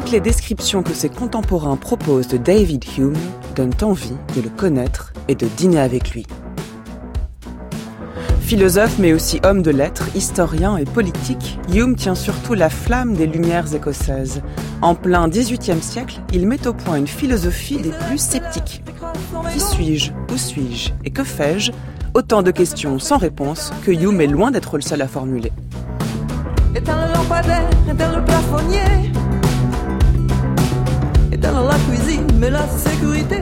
toutes les descriptions que ses contemporains proposent de David Hume donnent envie de le connaître et de dîner avec lui. Philosophe mais aussi homme de lettres, historien et politique, Hume tient surtout la flamme des Lumières écossaises. En plein XVIIIe siècle, il met au point une philosophie des plus sceptiques. Qui suis-je? Où suis-je? Et que fais-je? Autant de questions sans réponse que Hume est loin d'être le seul à formuler. Éteins le lampadaire, éteins le plafonnier, éteins la cuisine, mais la sécurité.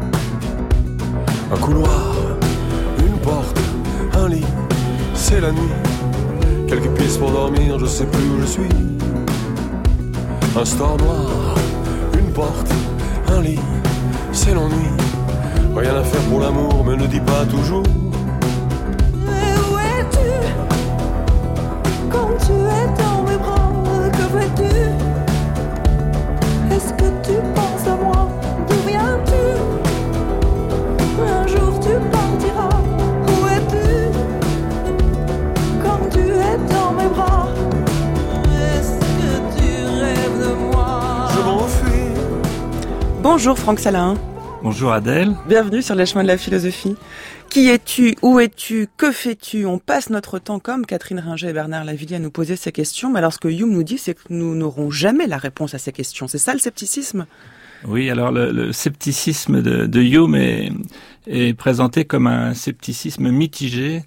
Un couloir, une porte, un lit, c'est la nuit. Quelques pistes pour dormir, je sais plus où je suis. Un store noir, une porte, un lit, c'est l'ennui. Rien à faire pour l'amour, mais ne dis pas toujours. Et où es-tu quand tu es dans mes bras? Que fais-tu? Est-ce que tu penses à moi? D'où viens-tu? Un jour tu partiras. Où es-tu quand tu es dans mes bras? Est-ce que tu rêves de moi? Je m'enfuis. Bonjour Franck Salahin. Bonjour Adèle. Bienvenue sur les chemins de la philosophie. Qui es-tu? Où es-tu? Que fais-tu? On passe notre temps, comme Catherine Ringer et Bernard Lavilliers, à nous poser ces questions. Mais alors ce que Hume nous dit, c'est que nous n'aurons jamais la réponse à ces questions. C'est ça le scepticisme? Oui, alors le scepticisme de Hume est présenté comme un scepticisme mitigé.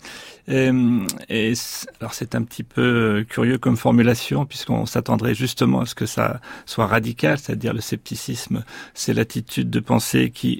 Alors c'est un petit peu curieux comme formulation, puisqu'on s'attendrait justement à ce que ça soit radical, c'est-à-dire le scepticisme, c'est l'attitude de pensée qui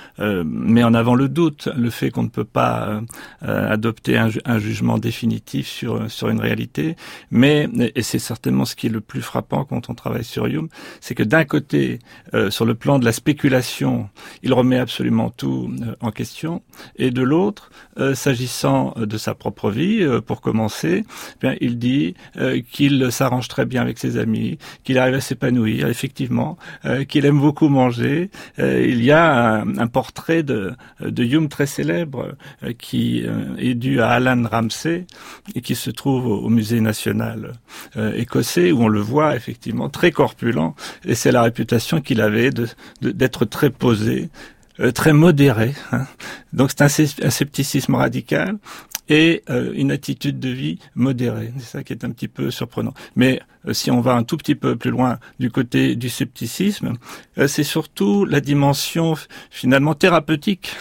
met en avant le doute, le fait qu'on ne peut pas adopter un jugement définitif sur une réalité. Mais, et c'est certainement ce qui est le plus frappant quand on travaille sur Hume, c'est que d'un côté, sur le plan de la spéculation, il remet absolument tout en question, et de l'autre, s'agissant de sa propre vie, pour commencer, bien, il dit qu'il s'arrange très bien avec ses amis, qu'il arrive à s'épanouir, effectivement, qu'il aime beaucoup manger. Il y a un portrait de Hume très célèbre qui est dû à Alan Ramsay et qui se trouve au Musée national écossais, où on le voit effectivement très corpulent, et c'est la réputation qu'il avait d'être très posé, très modéré, hein. Donc c'est un scepticisme radical et une attitude de vie modérée. C'est ça qui est un petit peu surprenant. Mais si on va un tout petit peu plus loin du côté du scepticisme, c'est surtout la dimension finalement thérapeutique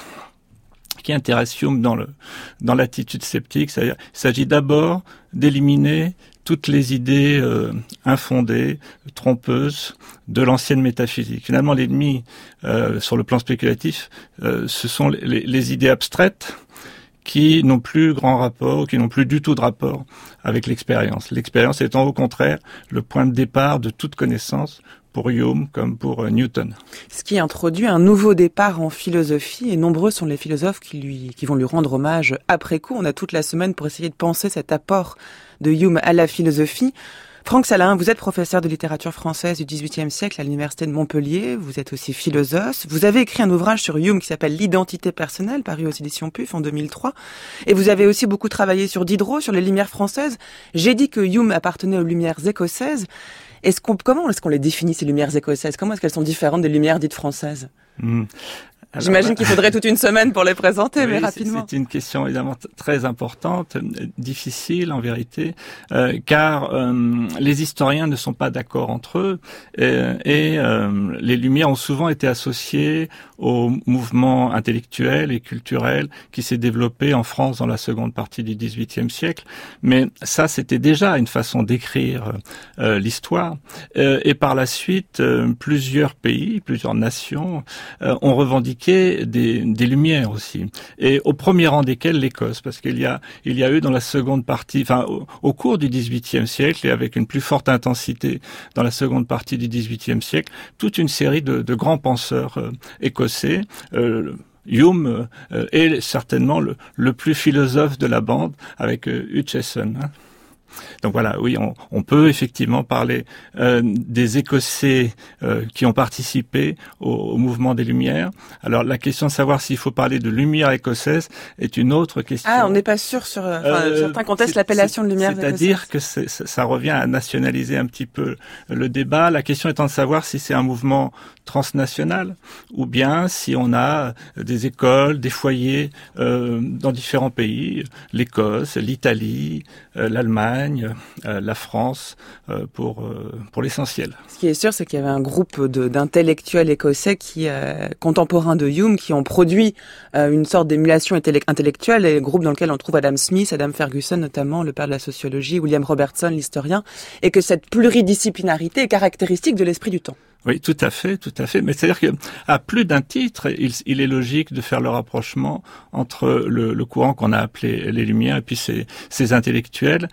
qui intéresse Hume dans l'attitude sceptique. C'est-à-dire, il s'agit d'abord d'éliminer toutes les idées infondées, trompeuses de l'ancienne métaphysique. Finalement, l'ennemi, sur le plan spéculatif, ce sont les idées abstraites qui n'ont plus grand rapport, qui n'ont plus du tout de rapport avec l'expérience. L'expérience étant au contraire le point de départ de toute connaissance, pour Hume comme pour Newton. Ce qui introduit un nouveau départ en philosophie, et nombreux sont les philosophes qui vont lui rendre hommage après coup. On a toute la semaine pour essayer de penser cet apport de Hume à la philosophie. Franck Salahin, vous êtes professeur de littérature française du XVIIIe siècle à l'Université de Montpellier. Vous êtes aussi philosophe. Vous avez écrit un ouvrage sur Hume qui s'appelle L'identité personnelle, paru aux éditions PUF en 2003. Et vous avez aussi beaucoup travaillé sur Diderot, sur les Lumières françaises. J'ai dit que Hume appartenait aux Lumières écossaises. Comment est-ce qu'on les définit, ces Lumières écossaises? Comment est-ce qu'elles sont différentes des Lumières dites françaises? Alors, j'imagine qu'il faudrait toute une semaine pour les présenter, oui, mais rapidement. C'est une question évidemment très importante, difficile en vérité, car les historiens ne sont pas d'accord entre eux, et les Lumières ont souvent été associées au mouvement intellectuel et culturel qui s'est développé en France dans la seconde partie du XVIIIe siècle. Mais ça, c'était déjà une façon d'écrire l'histoire. Et par la suite, plusieurs pays, plusieurs nations ont revendiqué des Lumières aussi, et au premier rang desquelles l'Écosse, parce qu'il y a eu dans la seconde partie, enfin au cours du XVIIIe siècle et avec une plus forte intensité dans la seconde partie du XVIIIe siècle, toute une série de grands penseurs écossais. Hume est certainement le plus philosophe de la bande, avec Hutcheson. Hein. Donc voilà, oui, on peut effectivement parler des Écossais qui ont participé au mouvement des Lumières. Alors la question de savoir s'il faut parler de lumière écossaise est une autre question. Ah, on n'est pas sûr sur... certains contestent l'appellation de lumière écossaise. C'est-à-dire que ça revient à nationaliser un petit peu le débat. La question étant de savoir si c'est un mouvement transnational ou bien si on a des écoles, des foyers dans différents pays, l'Écosse, l'Italie, l'Allemagne, la France, pour l'essentiel. Ce qui est sûr, c'est qu'il y avait un groupe d'intellectuels écossais contemporains de Hume qui ont produit une sorte d'émulation intellectuelle, et le groupe dans lequel on trouve Adam Smith, Adam Ferguson notamment, le père de la sociologie, William Robertson, l'historien, et que cette pluridisciplinarité est caractéristique de l'esprit du temps. Oui, tout à fait. Mais c'est-à-dire qu'à plus d'un titre, il est logique de faire le rapprochement entre le courant qu'on a appelé les Lumières et puis ces intellectuels.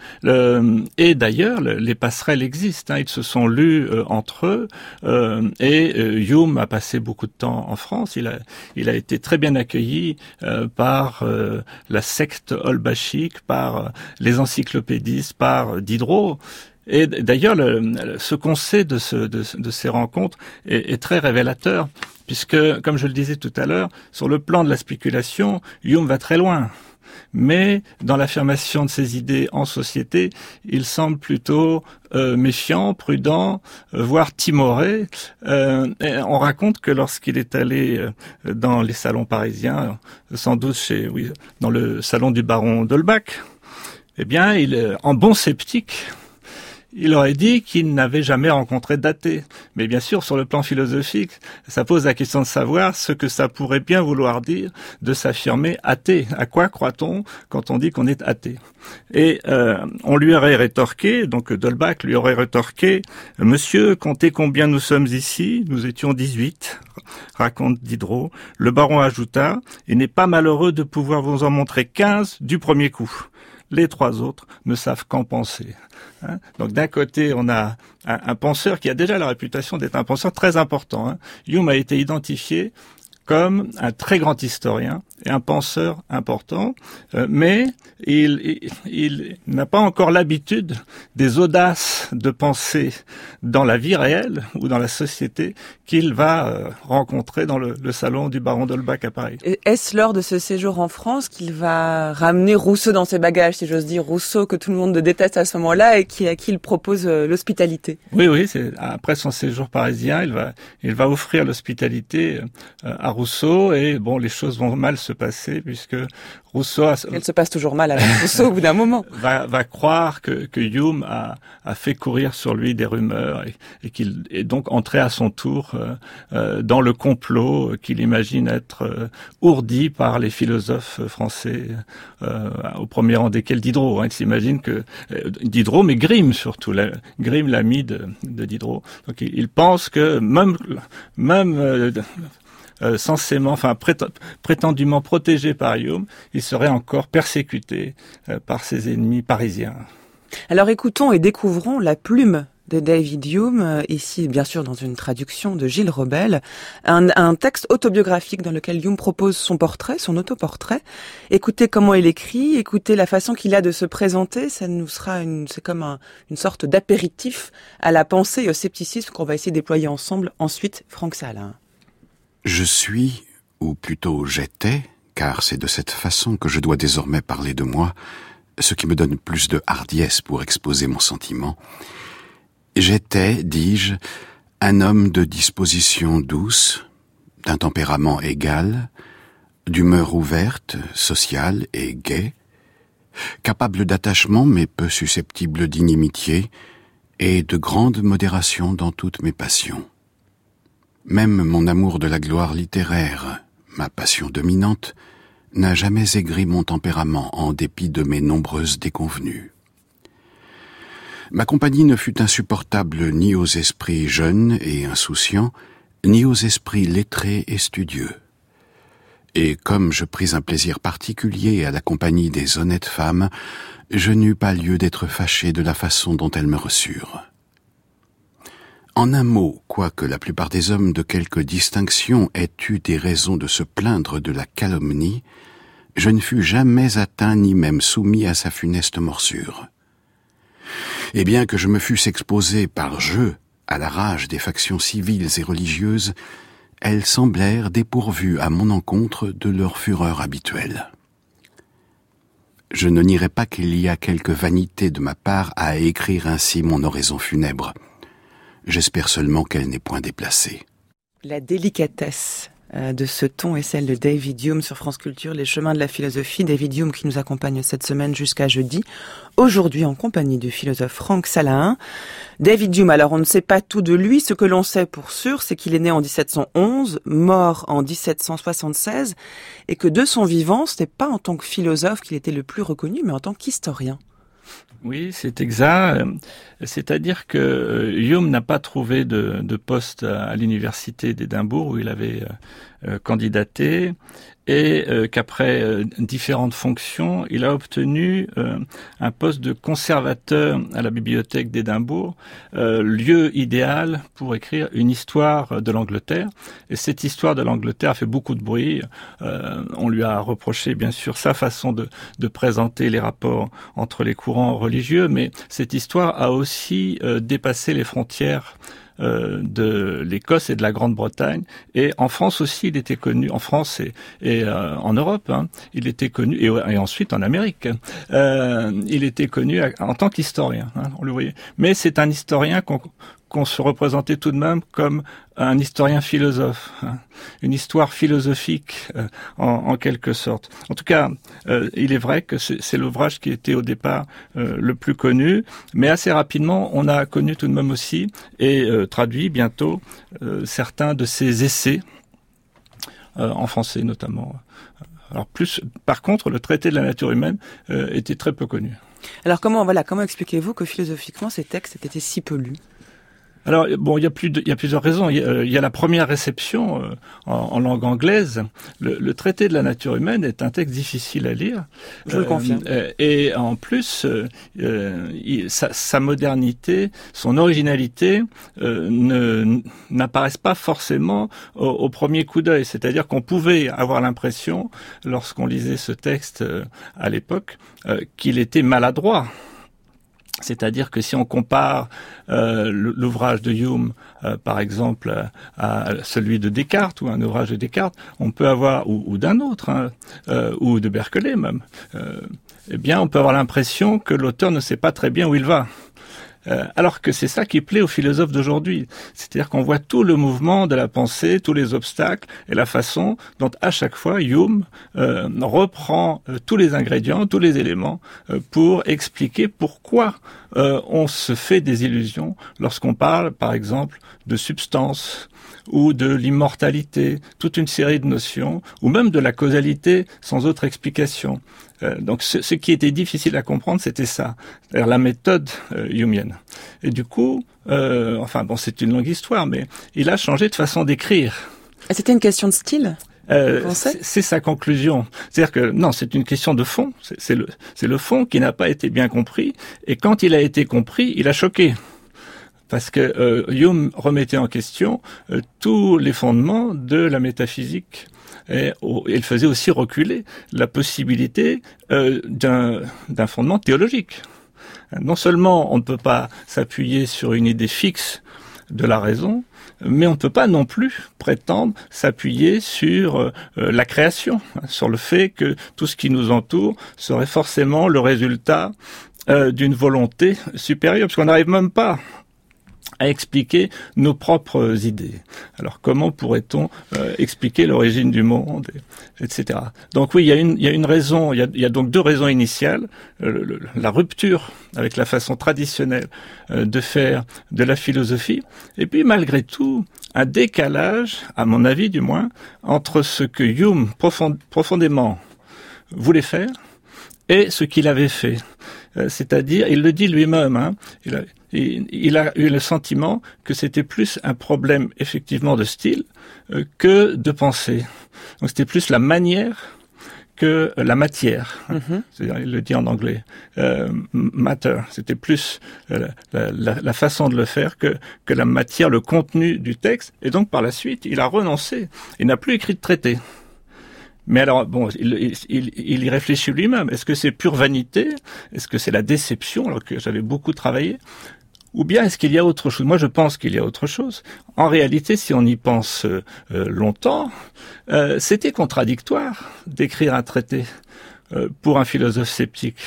Et d'ailleurs, les passerelles existent. Ils se sont lus entre eux. Et Hume a passé beaucoup de temps en France. Il a été très bien accueilli par la secte holbachique, par les encyclopédistes, par Diderot. Et d'ailleurs, ce qu'on sait de ces rencontres est très révélateur, puisque, comme je le disais tout à l'heure, sur le plan de la spéculation, Hume va très loin. Mais dans l'affirmation de ses idées en société, il semble plutôt méfiant, prudent, voire timoré. Et on raconte que lorsqu'il est allé dans les salons parisiens, sans doute dans le salon du baron d'Holbach, eh bien, en bon sceptique, il aurait dit qu'il n'avait jamais rencontré d'athée. Mais bien sûr, sur le plan philosophique, ça pose la question de savoir ce que ça pourrait bien vouloir dire de s'affirmer athée. À quoi croit-on quand on dit qu'on est athée? Et on lui aurait rétorqué, donc d'Holbach lui aurait rétorqué, « Monsieur, comptez combien nous sommes ici? Nous étions 18, raconte Diderot. Le baron ajouta, « Il n'est pas malheureux de pouvoir vous en montrer 15 du premier coup. Les 3 autres ne savent qu'en penser. » Donc d'un côté, on a un penseur qui a déjà la réputation d'être un penseur très important. Hume a été identifié comme un très grand historien et un penseur important, mais il n'a pas encore l'habitude des audaces de penser dans la vie réelle ou dans la société qu'il va rencontrer dans le salon du baron d'Holbach à Paris. Et est-ce lors de ce séjour en France qu'il va ramener Rousseau dans ses bagages, si j'ose dire, Rousseau que tout le monde déteste à ce moment-là et à qui il propose l'hospitalité? Oui, c'est après son séjour parisien, il va offrir l'hospitalité à Rousseau, et bon, les choses vont mal se passer puisque Rousseau... Elle se passe toujours mal avec Rousseau au bout d'un moment. Va croire que Hume a fait courir sur lui des rumeurs et qu'il est donc entré à son tour dans le complot qu'il imagine être ourdi par les philosophes français, au premier rang desquels Diderot. Il s'imagine que Diderot, mais Grimm surtout, Grimm, l'ami de Diderot. Donc il pense que même censément, prétendument protégé par Hume, il serait encore persécuté par ses ennemis parisiens. Alors écoutons et découvrons La plume de David Hume, ici bien sûr dans une traduction de Gilles Rebel, un texte autobiographique dans lequel Hume propose son portrait, son autoportrait. Écoutez comment il écrit, écoutez la façon qu'il a de se présenter, ça nous sera c'est comme une sorte d'apéritif à la pensée et au scepticisme qu'on va essayer de déployer ensemble ensuite. Franck Salin. Je suis, ou plutôt j'étais, car c'est de cette façon que je dois désormais parler de moi, ce qui me donne plus de hardiesse pour exposer mon sentiment. J'étais, dis-je, un homme de disposition douce, d'un tempérament égal, d'humeur ouverte, sociale et gaie, capable d'attachement mais peu susceptible d'inimitié, et de grande modération dans toutes mes passions. Même mon amour de la gloire littéraire, ma passion dominante, n'a jamais aigri mon tempérament en dépit de mes nombreuses déconvenues. Ma compagnie ne fut insupportable ni aux esprits jeunes et insouciants, ni aux esprits lettrés et studieux. Et comme je pris un plaisir particulier à la compagnie des honnêtes femmes, je n'eus pas lieu d'être fâché de la façon dont elles me reçurent. En un mot, quoique la plupart des hommes de quelque distinction aient eu des raisons de se plaindre de la calomnie, je ne fus jamais atteint ni même soumis à sa funeste morsure. Et bien que je me fusse exposé par jeu à la rage des factions civiles et religieuses, elles semblèrent dépourvues à mon encontre de leur fureur habituelle. Je ne nierai pas qu'il y a quelque vanité de ma part à écrire ainsi mon oraison funèbre. J'espère seulement qu'elle n'est point déplacée. La délicatesse de ce ton est celle de David Hume sur France Culture, Les chemins de la philosophie. David Hume qui nous accompagne cette semaine jusqu'à jeudi, aujourd'hui en compagnie du philosophe Franck Salahin. David Hume, alors on ne sait pas tout de lui, ce que l'on sait pour sûr, c'est qu'il est né en 1711, mort en 1776, et que de son vivant, ce n'est pas en tant que philosophe qu'il était le plus reconnu, mais en tant qu'historien. Oui, c'est exact. C'est-à-dire que Hume n'a pas trouvé de poste à l'université d'Édimbourg où il avait candidaté et qu'après différentes fonctions, il a obtenu un poste de conservateur à la bibliothèque d'Édimbourg, lieu idéal pour écrire une histoire de l'Angleterre. Et cette histoire de l'Angleterre a fait beaucoup de bruit. On lui a reproché bien sûr sa façon de présenter les rapports entre les courants religieux, mais cette histoire a aussi dépassé les frontières de l'Écosse et de la Grande-Bretagne, et en France aussi il était connu, en France et en Europe, hein, il était connu, et ensuite en Amérique, il était connu en tant qu'historien, hein, on le voyait. Mais c'est un historien qu'on se représentait tout de même comme un historien philosophe, hein, une histoire philosophique en quelque sorte. En tout cas, il est vrai que c'est l'ouvrage qui était au départ le plus connu, mais assez rapidement, on a connu tout de même aussi, et traduit bientôt, certains de ses essais, en français notamment. Alors par contre, le traité de la nature humaine était très peu connu. Alors comment expliquez-vous que philosophiquement ces textes étaient si peu lus ? Alors bon, il y a plusieurs raisons. Il y a la première réception en langue anglaise. Le traité de la nature humaine est un texte difficile à lire. Je le confirme. Et en plus, sa modernité, son originalité n'apparaissent pas forcément au premier coup d'œil. C'est-à-dire qu'on pouvait avoir l'impression, lorsqu'on lisait ce texte à l'époque, qu'il était maladroit. C'est-à-dire que si on compare l'ouvrage de Hume, par exemple, à celui de Descartes ou un ouvrage de Descartes, on peut avoir, ou d'un autre, hein, ou de Berkeley même, eh bien, on peut avoir l'impression que l'auteur ne sait pas très bien où il va. Alors que c'est ça qui plaît aux philosophes d'aujourd'hui. C'est-à-dire qu'on voit tout le mouvement de la pensée, tous les obstacles et la façon dont à chaque fois Hume reprend tous les ingrédients, tous les éléments pour expliquer pourquoi on se fait des illusions lorsqu'on parle, par exemple, de substance ou de l'immortalité, toute une série de notions, ou même de la causalité sans autre explication. Donc ce qui était difficile à comprendre, c'était ça, c'est-à-dire la méthode humienne. Et du coup, c'est une longue histoire, mais il a changé de façon d'écrire. Et c'était une question de style ? C'est sa conclusion. C'est-à-dire que non, c'est une question de fond. C'est le fond qui n'a pas été bien compris, et quand il a été compris, il a choqué. Parce que Hume remettait en question tous les fondements de la métaphysique. Et il faisait aussi reculer la possibilité d'un fondement théologique. Non seulement on ne peut pas s'appuyer sur une idée fixe de la raison, mais on ne peut pas non plus prétendre s'appuyer sur la création, sur le fait que tout ce qui nous entoure serait forcément le résultat d'une volonté supérieure, parce qu'on n'arrive même pas à expliquer nos propres idées. Alors comment pourrait-on expliquer l'origine du monde, etc. Donc oui, il y a une raison, il y a donc deux raisons initiales, la rupture avec la façon traditionnelle de faire de la philosophie, et puis malgré tout, un décalage, à mon avis du moins, entre ce que Hume profondément voulait faire et ce qu'il avait fait. C'est-à-dire, il le dit lui-même, hein, il a eu le sentiment que c'était plus un problème effectivement de style que de pensée. Donc c'était plus la manière que la matière. Mm-hmm. C'est-à-dire, il le dit en anglais, matter. C'était plus la façon de le faire que la matière, le contenu du texte. Et donc par la suite, il a renoncé. Il n'a plus écrit de traité. Mais alors, bon, il y réfléchit lui-même. Est-ce que c'est pure vanité? Est-ce que c'est la déception, alors que j'avais beaucoup travaillé? Ou bien est-ce qu'il y a autre chose? Moi, je pense qu'il y a autre chose. En réalité, si on y pense longtemps, c'était contradictoire d'écrire un traité pour un philosophe sceptique.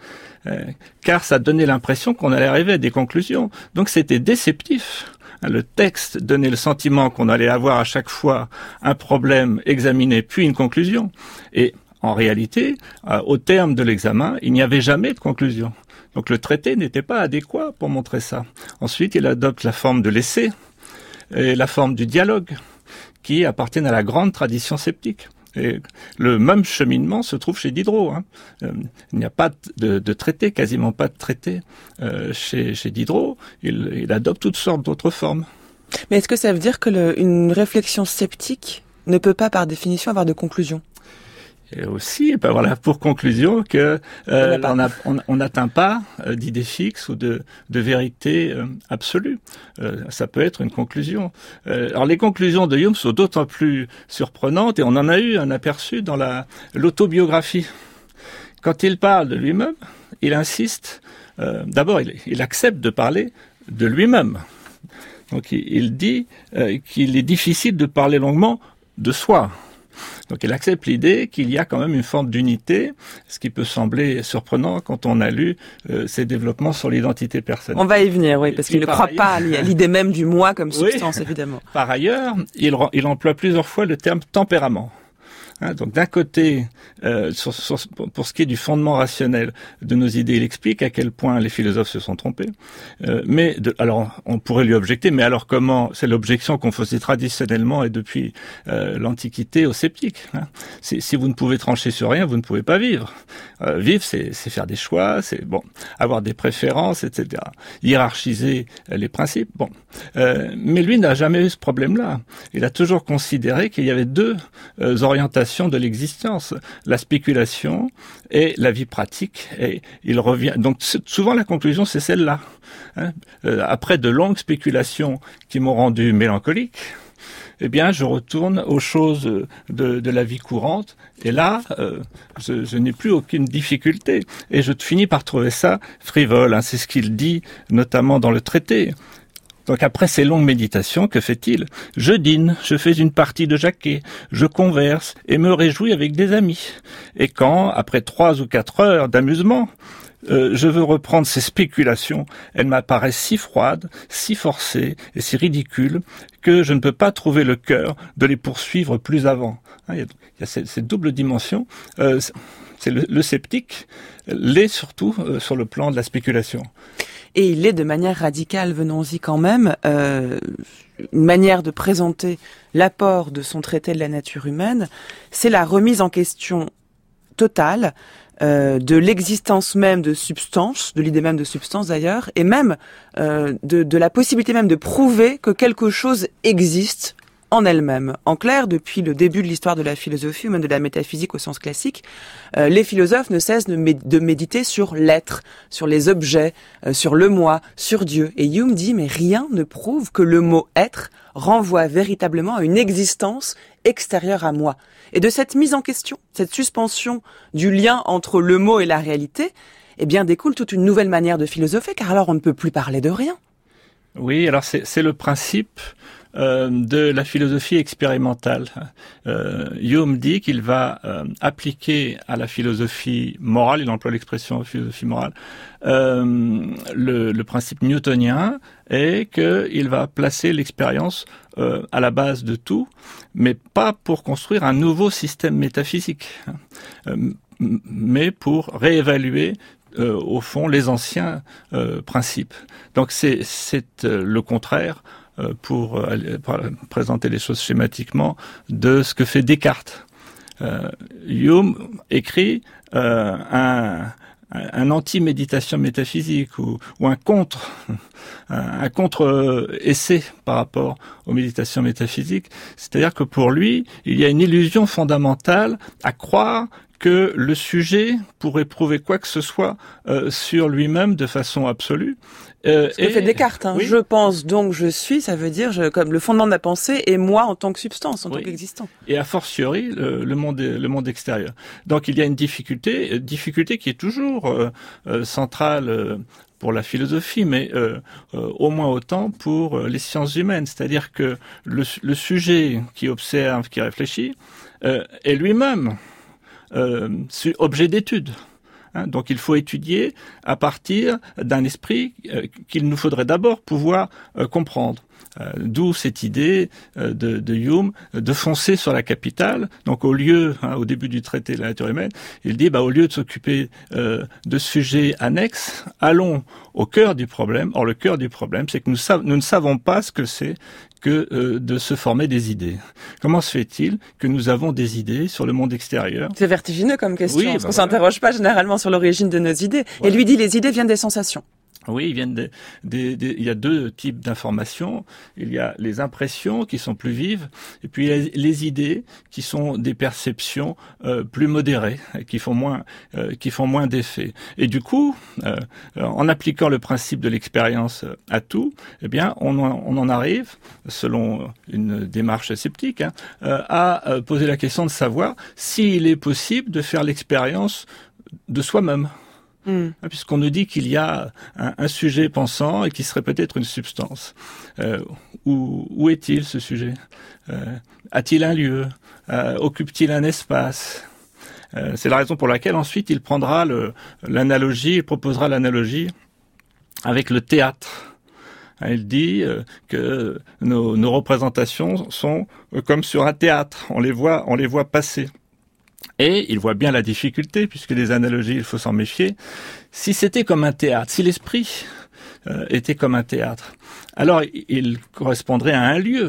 Car ça donnait l'impression qu'on allait arriver à des conclusions. Donc c'était déceptif. Le texte donnait le sentiment qu'on allait avoir à chaque fois un problème examiné, puis une conclusion. Et en réalité, au terme de l'examen, il n'y avait jamais de conclusion. Donc le traité n'était pas adéquat pour montrer ça. Ensuite, il adopte la forme de l'essai et la forme du dialogue, qui appartiennent à la grande tradition sceptique. Et le même cheminement se trouve chez Diderot. Il n'y a pas de traité, quasiment pas de traité chez Diderot. Il adopte toutes sortes d'autres formes. Mais est-ce que ça veut dire que une réflexion sceptique ne peut pas, par définition, avoir de conclusion? Et aussi, ben voilà, pour conclusion que on n'atteint pas d'idée fixe ou de vérité absolue. Ça peut être une conclusion. Alors les conclusions de Hume sont d'autant plus surprenantes, et on en a eu un aperçu dans l'autobiographie. Quand il parle de lui-même, il insiste. D'abord, il accepte de parler de lui-même. Donc il dit qu'il est difficile de parler longuement de soi. Donc il accepte l'idée qu'il y a quand même une forme d'unité, ce qui peut sembler surprenant quand on a lu ces développements sur l'identité personnelle. On va y venir, oui, parce qu'il ne croit pas à l'idée même du moi comme substance, oui. Évidemment. Par ailleurs, il emploie plusieurs fois le terme tempérament. Donc d'un côté, pour ce qui est du fondement rationnel de nos idées, il explique à quel point les philosophes se sont trompés. Alors on pourrait lui objecter, mais alors comment? C'est l'objection qu'on faisait traditionnellement et depuis l'Antiquité aux sceptiques. Si vous ne pouvez trancher sur rien, vous ne pouvez pas vivre. Vivre, c'est faire des choix, c'est avoir des préférences, etc. Hiérarchiser les principes. Mais lui n'a jamais eu ce problème-là. Il a toujours considéré qu'il y avait deux orientations de l'existence, la spéculation et la vie pratique. Et il revient. Donc souvent la conclusion c'est celle-là. Après de longues spéculations qui m'ont rendu mélancolique, eh bien je retourne aux choses de la vie courante. Et là, je n'ai plus aucune difficulté. Et je finis par trouver ça frivole. C'est ce qu'il dit notamment dans le traité. Donc après ces longues méditations, que fait-il? Je dîne, je fais une partie de Jacquet, je converse et me réjouis avec des amis. Et quand, après 3 ou 4 heures d'amusement, je veux reprendre ces spéculations, elles m'apparaissent si froides, si forcées et si ridicules que je ne peux pas trouver le cœur de les poursuivre plus avant. Il y a cette double dimension. C'est le sceptique l'est surtout sur le plan de la spéculation. Et il est de manière radicale, venons-y quand même, une manière de présenter l'apport de son traité de la nature humaine, c'est la remise en question totale de l'existence même de substance, de l'idée même de substance d'ailleurs, et même de la possibilité même de prouver que quelque chose existe en elle-même. En clair, depuis le début de l'histoire de la philosophie, ou même de la métaphysique au sens classique, les philosophes ne cessent de méditer sur l'être, sur les objets, sur le moi, sur Dieu. Et Hume dit, mais rien ne prouve que le mot « être » renvoie véritablement à une existence extérieure à moi. Et de cette mise en question, cette suspension du lien entre le mot et la réalité, eh bien, découle toute une nouvelle manière de philosopher, car alors on ne peut plus parler de rien. Oui, alors c'est le principe de la philosophie expérimentale. Hume dit qu'il va appliquer à la philosophie morale, il emploie l'expression philosophie morale, le principe newtonien, et qu'il va placer l'expérience à la base de tout, mais pas pour construire un nouveau système métaphysique, mais pour réévaluer au fond les anciens principes. Donc c'est le contraire, pour présenter les choses schématiquement, de ce que fait Descartes. Hume écrit un anti-méditation métaphysique ou un contre-essai par rapport aux méditations métaphysiques. C'est-à-dire que pour lui, il y a une illusion fondamentale à croire que le sujet pourrait prouver quoi que ce soit sur lui-même de façon absolue. Ce que fait Descartes. Oui. Je pense donc je suis, ça veut dire comme le fondement de la pensée et moi en tant que substance, en tant qu'existant. Et a fortiori le monde extérieur. Donc il y a une difficulté qui est toujours centrale pour la philosophie, mais au moins autant pour les sciences humaines. C'est-à-dire que le sujet qui observe, qui réfléchit, est lui-même objet d'étude. Donc il faut étudier à partir d'un esprit qu'il nous faudrait d'abord pouvoir comprendre. D'où cette idée de Hume de foncer sur la capitale. Donc au début du traité de la nature humaine, il dit au lieu de s'occuper de sujets annexes, allons au cœur du problème. Or le cœur du problème, c'est que nous ne savons pas ce que c'est que de se former des idées. Comment se fait-il que nous avons des idées sur le monde extérieur ? C'est vertigineux comme question, parce qu'on s'interroge s'interroge pas généralement sur l'origine de nos idées. Ouais. Et lui dit les idées viennent des sensations. Oui, ils viennent il y a deux types d'informations. Il y a les impressions qui sont plus vives, et puis les idées qui sont des perceptions plus modérées, qui font moins d'effet. Et du coup, en appliquant le principe de l'expérience à tout, eh bien, on en arrive, selon une démarche sceptique, à poser la question de savoir s'il est possible de faire l'expérience de soi-même. Puisqu'on nous dit qu'il y a un sujet pensant et qui serait peut-être une substance. Où est-il ce sujet ? A-t-il un lieu ? Occupe-t-il un espace ? C'est la raison pour laquelle ensuite il prendra il proposera l'analogie avec le théâtre. Il dit que nos représentations sont comme sur un théâtre. On les voit passer. Et il voit bien la difficulté, puisque les analogies, il faut s'en méfier. Si c'était comme un théâtre, si l'esprit était comme un théâtre, alors il correspondrait à un lieu.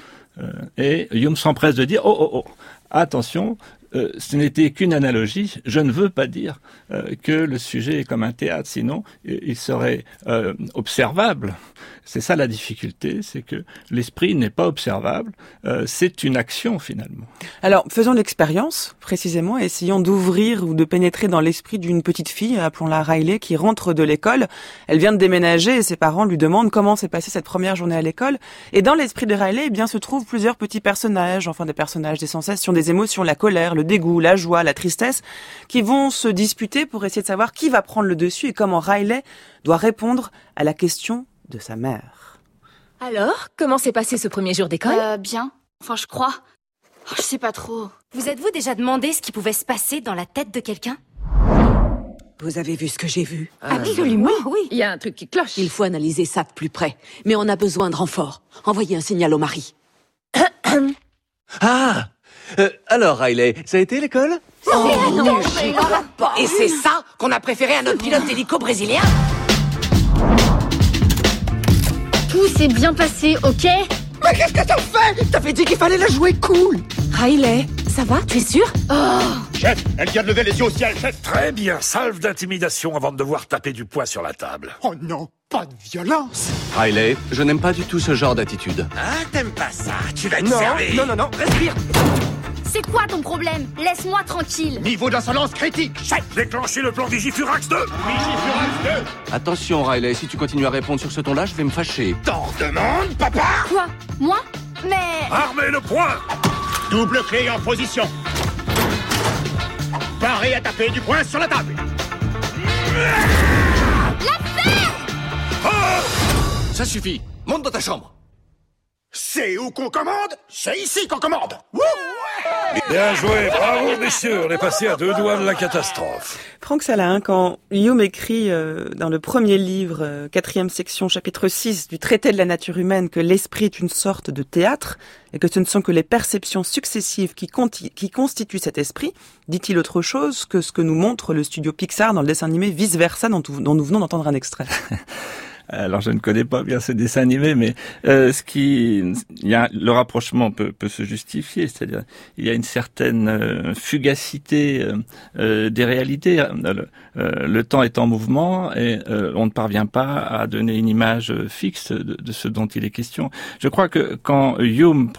Et Hume s'empresse de dire, attention, ce n'était qu'une analogie. Je ne veux pas dire que le sujet est comme un théâtre, sinon il serait observable. C'est ça la difficulté, c'est que l'esprit n'est pas observable, c'est une action finalement. Alors, faisons l'expérience, précisément, essayons d'ouvrir ou de pénétrer dans l'esprit d'une petite fille, appelons-la Riley, qui rentre de l'école. Elle vient de déménager et ses parents lui demandent comment s'est passée cette première journée à l'école. Et dans l'esprit de Riley, eh bien, se trouvent plusieurs petits personnages, des sensations, des émotions, la colère, le dégoût, la joie, la tristesse, qui vont se disputer pour essayer de savoir qui va prendre le dessus et comment Riley doit répondre à la question de sa mère. Alors, comment s'est passé ce premier jour d'école ? Bien. Enfin, je crois. Je sais pas trop. Vous êtes-vous déjà demandé ce qui pouvait se passer dans la tête de quelqu'un ? Vous avez vu ce que j'ai vu ? Absolument, oui. Il y a un truc qui cloche. Il faut analyser ça de plus près. Mais on a besoin de renfort. Envoyez un signal au mari. Alors, Riley, ça a été l'école ? Et c'est ça qu'on a préféré à notre pilote d'hélico brésilien ? Tout s'est bien passé, ok ? Mais qu'est-ce que t'as fait ? T'avais dit qu'il fallait la jouer cool. Riley, ça va ? Tu es sûr ? Chef, elle vient de lever les yeux au ciel, chef. Très bien, salve d'intimidation avant de devoir taper du poing sur la table. Oh non, pas de violence. Riley, je n'aime pas du tout ce genre d'attitude. Ah, t'aimes pas ça ? Tu vas être servi. Non, respire. C'est quoi ton problème ? Laisse-moi tranquille. Niveau d'insolence critique, chef. Déclenchez le plan Vigifurax 2. Vigifurax 2. Attention, Riley, si tu continues à répondre sur ce ton-là, je vais me fâcher. T'en demandes, papa ? Quoi ? Moi ? Mais... Armez le poing. Double clé en position. Paré à taper du poing sur la table. Ça suffit. Monte dans ta chambre. C'est où qu'on commande ? C'est ici qu'on commande. Bien joué, bravo messieurs, on est passé à 2 doigts de la catastrophe. Franck Salahin, quand Hume écrit dans le premier livre, 4e section, chapitre 6 du traité de la nature humaine, que l'esprit est une sorte de théâtre et que ce ne sont que les perceptions successives qui constituent cet esprit, dit-il autre chose que ce que nous montre le studio Pixar dans le dessin animé Vice Versa dont nous venons d'entendre un extrait. Alors je ne connais pas bien ce dessin animé, mais le rapprochement peut se justifier, c'est-à-dire il y a une certaine fugacité des réalités. Le temps est en mouvement et on ne parvient pas à donner une image fixe de ce dont il est question. Je crois que quand Hume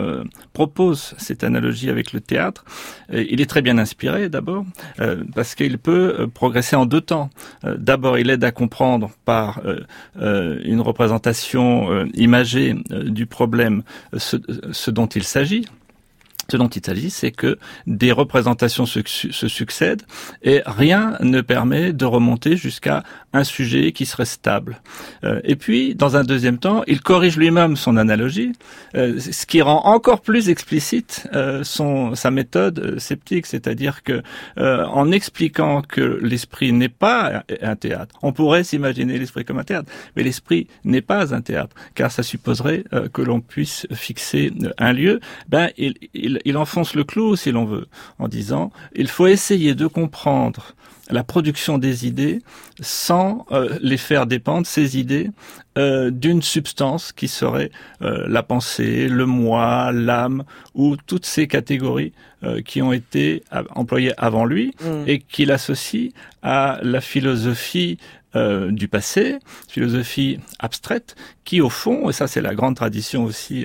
propose cette analogie avec le théâtre, il est très bien inspiré d'abord, parce qu'il peut progresser en deux temps. D'abord, il aide à comprendre par une représentation imagée du problème ce dont il s'agit. Ce dont il s'agit, c'est que des représentations se succèdent et rien ne permet de remonter jusqu'à un sujet qui serait stable. Et puis, dans un deuxième temps, il corrige lui-même son analogie, ce qui rend encore plus explicite sa méthode sceptique, c'est-à-dire que en expliquant que l'esprit n'est pas un théâtre, on pourrait s'imaginer l'esprit comme un théâtre, mais l'esprit n'est pas un théâtre, car ça supposerait que l'on puisse fixer un lieu. Il enfonce le clou, si l'on veut, en disant il faut essayer de comprendre la production des idées sans les faire dépendre, ces idées, d'une substance qui serait la pensée, le moi, l'âme, ou toutes ces catégories qui ont été employées avant lui et qu'il associe à la philosophie du passé, philosophie abstraite, qui au fond, et ça c'est la grande tradition aussi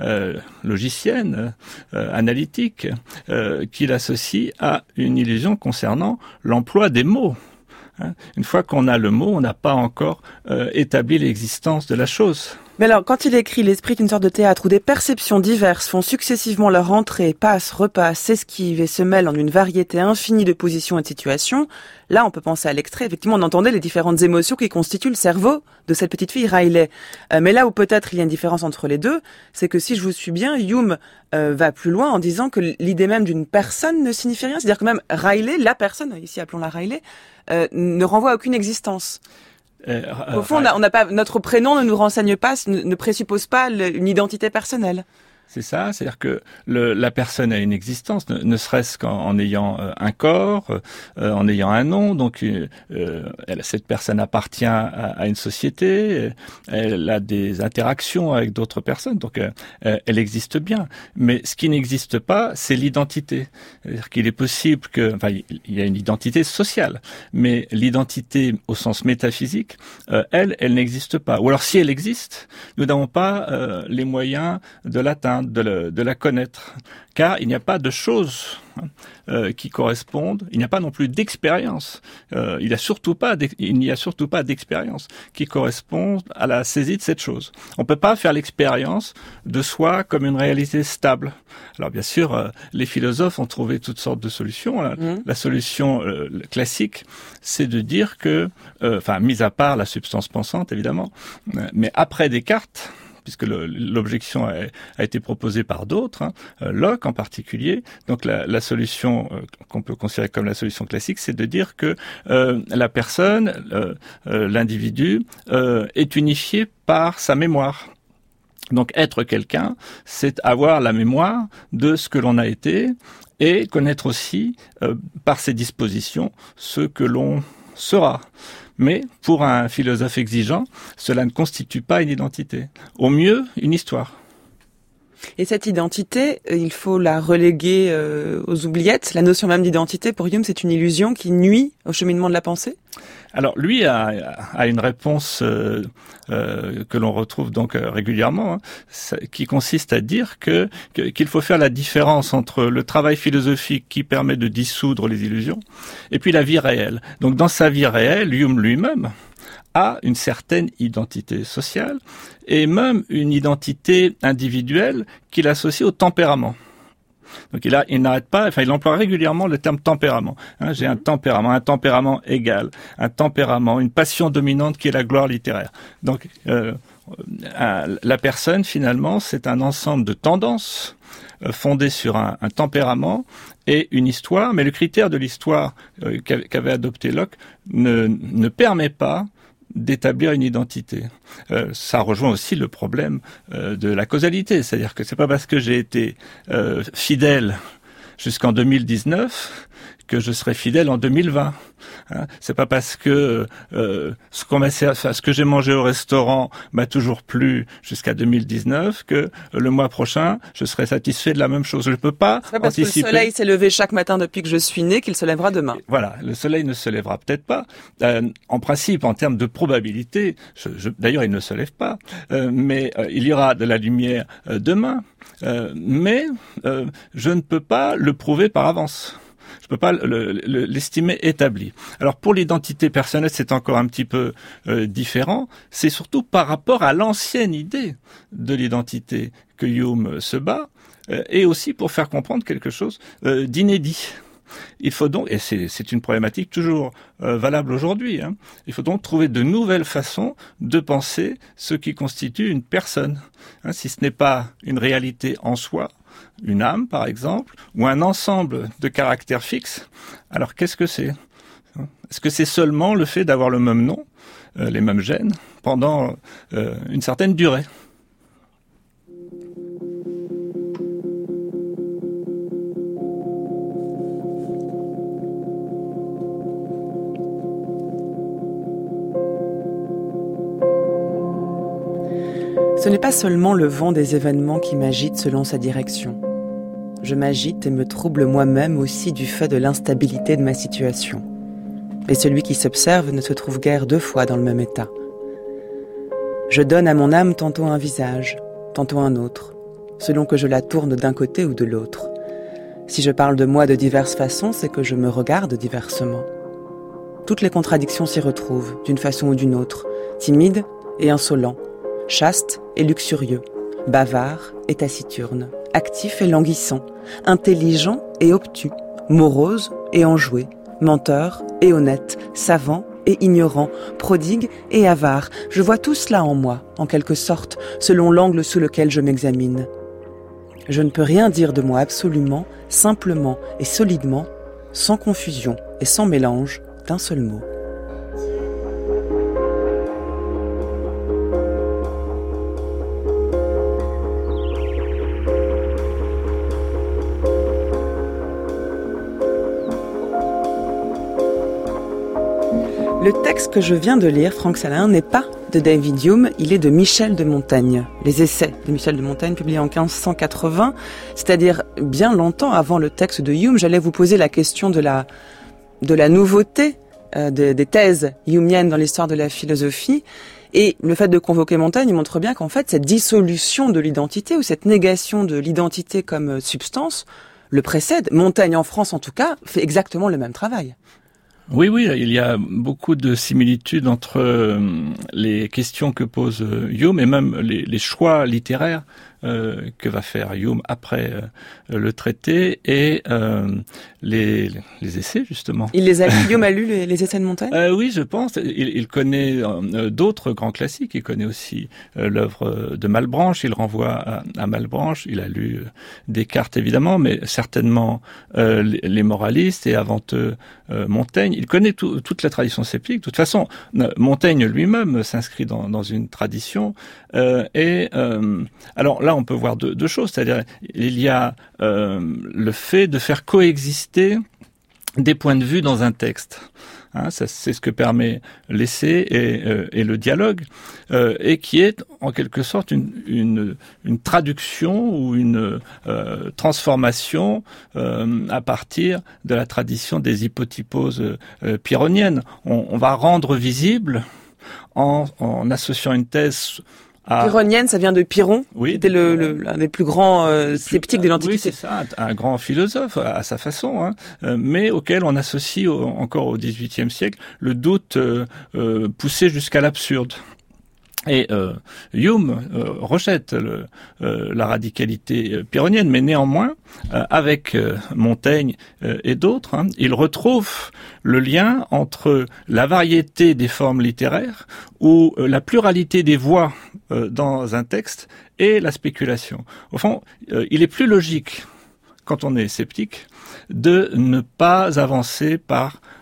logicienne, analytique, qu'il associe à une illusion concernant l'emploi des mots. Une fois qu'on a le mot, on n'a pas encore établi l'existence de la chose. Mais alors, quand il écrit « L'esprit est une sorte de théâtre où des perceptions diverses font successivement leur entrée, passent, repassent, s'esquivent et se mêlent en une variété infinie de positions et de situations », là, on peut penser à l'extrait. Effectivement, on entendait les différentes émotions qui constituent le cerveau de cette petite fille Riley. Mais là où peut-être il y a une différence entre les deux, c'est que si je vous suis bien, Hume va plus loin en disant que l'idée même d'une personne ne signifie rien. C'est-à-dire que même Riley, la personne, ici appelons-la Riley, ne renvoie à aucune existence. Au fond, on n'a pas, notre prénom ne nous renseigne pas, ne présuppose pas une identité personnelle. C'est ça, c'est-à-dire que la personne a une existence, ne serait-ce qu'en ayant un corps, en ayant un nom. Donc, cette personne appartient à une société, elle a des interactions avec d'autres personnes, donc elle existe bien. Mais ce qui n'existe pas, c'est l'identité. C'est-à-dire qu'il est possible il y a une identité sociale, mais l'identité au sens métaphysique, elle n'existe pas. Ou alors, si elle existe, nous n'avons pas les moyens de l'atteindre, de la connaître, car il n'y a pas de choses qui correspondent, il n'y a pas non plus d'expérience, il n'y a surtout pas d'expérience qui correspond à la saisie de cette chose. On ne peut pas faire l'expérience de soi comme une réalité stable. Alors bien sûr, les philosophes ont trouvé toutes sortes de solutions. La solution classique, c'est de dire que, mis à part la substance pensante évidemment, mais après Descartes, puisque l'objection a été proposée par d'autres, Locke en particulier. Donc la solution qu'on peut considérer comme la solution classique, c'est de dire que la personne, l'individu, est unifié par sa mémoire. Donc être quelqu'un, c'est avoir la mémoire de ce que l'on a été et connaître aussi, par ses dispositions, ce que l'on sera. Mais pour un philosophe exigeant, cela ne constitue pas une identité. Au mieux, une histoire. Et cette identité, il faut la reléguer aux oubliettes. La notion même d'identité, pour Hume, c'est une illusion qui nuit au cheminement de la pensée. Alors lui a une réponse que l'on retrouve donc régulièrement, qui consiste à dire qu'il faut faire la différence entre le travail philosophique qui permet de dissoudre les illusions et puis la vie réelle. Donc dans sa vie réelle, Hume lui-même a une certaine identité sociale et même une identité individuelle qu'il associe au tempérament. Donc il n'arrête pas, il emploie régulièrement le terme tempérament. J'ai un tempérament égal, un tempérament, une passion dominante qui est la gloire littéraire. Donc la personne finalement, c'est un ensemble de tendances fondées sur un tempérament et une histoire, mais le critère de l'histoire qu'avait adopté Locke ne permet pas d'établir une identité. Ça rejoint aussi le problème de la causalité, c'est-à-dire que c'est pas parce que j'ai été fidèle jusqu'en 2019 que je serai fidèle en 2020. Hein, c'est pas parce que ce que j'ai mangé au restaurant m'a toujours plu jusqu'à 2019 que le mois prochain je serai satisfait de la même chose. Je peux pas c'est pas parce anticiper. Que le soleil s'est levé chaque matin depuis que je suis né qu'il se lèvera demain. Voilà, le soleil ne se lèvera peut-être pas. En principe, en termes de probabilité, d'ailleurs il ne se lève pas, mais il y aura de la lumière demain. Mais je ne peux pas le prouver par avance. Je peux pas l'estimer établi. Alors pour l'identité personnelle, c'est encore un petit peu différent. C'est surtout par rapport à l'ancienne idée de l'identité que Hume se bat, et aussi pour faire comprendre quelque chose d'inédit. Il faut donc, et c'est une problématique toujours valable aujourd'hui, hein, il faut donc trouver de nouvelles façons de penser ce qui constitue une personne. Hein, si ce n'est pas une réalité en soi, une âme par exemple, ou un ensemble de caractères fixes, alors qu'est-ce que c'est ? Est-ce que c'est seulement le fait d'avoir le même nom, les mêmes gènes, pendant une certaine durée ? Ce n'est pas seulement le vent des événements qui m'agite selon sa direction. Je m'agite et me trouble moi-même aussi du fait de l'instabilité de ma situation. Et celui qui s'observe ne se trouve guère deux fois dans le même état. Je donne à mon âme tantôt un visage, tantôt un autre, selon que je la tourne d'un côté ou de l'autre. Si je parle de moi de diverses façons, c'est que je me regarde diversement. Toutes les contradictions s'y retrouvent, d'une façon ou d'une autre, timide et insolent, chaste et luxurieux, bavard et taciturne, actif et languissant, intelligent et obtus, morose et enjoué, menteur et honnête, savant et ignorant, prodigue et avare. Je vois tout cela en moi, en quelque sorte, selon l'angle sous lequel je m'examine. Je ne peux rien dire de moi absolument, simplement et solidement, sans confusion et sans mélange d'un seul mot. Le texte que je viens de lire, Franck Salin, n'est pas de David Hume, il est de Michel de Montaigne. Les essais de Michel de Montaigne, publiés en 1580, c'est-à-dire bien longtemps avant le texte de Hume. J'allais vous poser la question de la nouveauté des thèses humiennes dans l'histoire de la philosophie. Et le fait de convoquer Montaigne montre bien qu'en fait, cette dissolution de l'identité ou cette négation de l'identité comme substance le précède. Montaigne, en France en tout cas, fait exactement le même travail. Oui, il y a beaucoup de similitudes entre les questions que pose Hume et même les choix littéraires que va faire Hume après le traité et les essais, justement. Hume a lu les essais de Montaigne ? Oui, je pense. Il connaît d'autres grands classiques. Il connaît aussi l'œuvre de Malebranche. Il renvoie à Malebranche. Il a lu Descartes, évidemment, mais certainement les moralistes et avant eux Montaigne. Il connaît toute la tradition sceptique. De toute façon, Montaigne lui-même s'inscrit dans une tradition. Alors là, on peut voir deux choses. C'est-à-dire, il y a le fait de faire coexister des points de vue dans un texte. Hein, c'est ce que permet l'essai et le dialogue, et qui est en quelque sorte une traduction ou une transformation à partir de la tradition des hypotyposes pyrrhoniennes. On va rendre visible en associant une thèse Pyrrhonienne, ça vient de Pyrrhon, qui était l'un des plus grands sceptiques de l'Antiquité. Oui, c'est ça, un grand philosophe à sa façon, mais auquel on associe encore au XVIIIe siècle le doute poussé jusqu'à l'absurde. Et Hume rejette la radicalité pyrrhonienne, mais néanmoins, avec Montaigne et d'autres, il retrouve le lien entre la variété des formes littéraires ou la pluralité des voix dans un texte et la spéculation. Au fond, il est plus logique, quand on est sceptique, de ne pas avancer par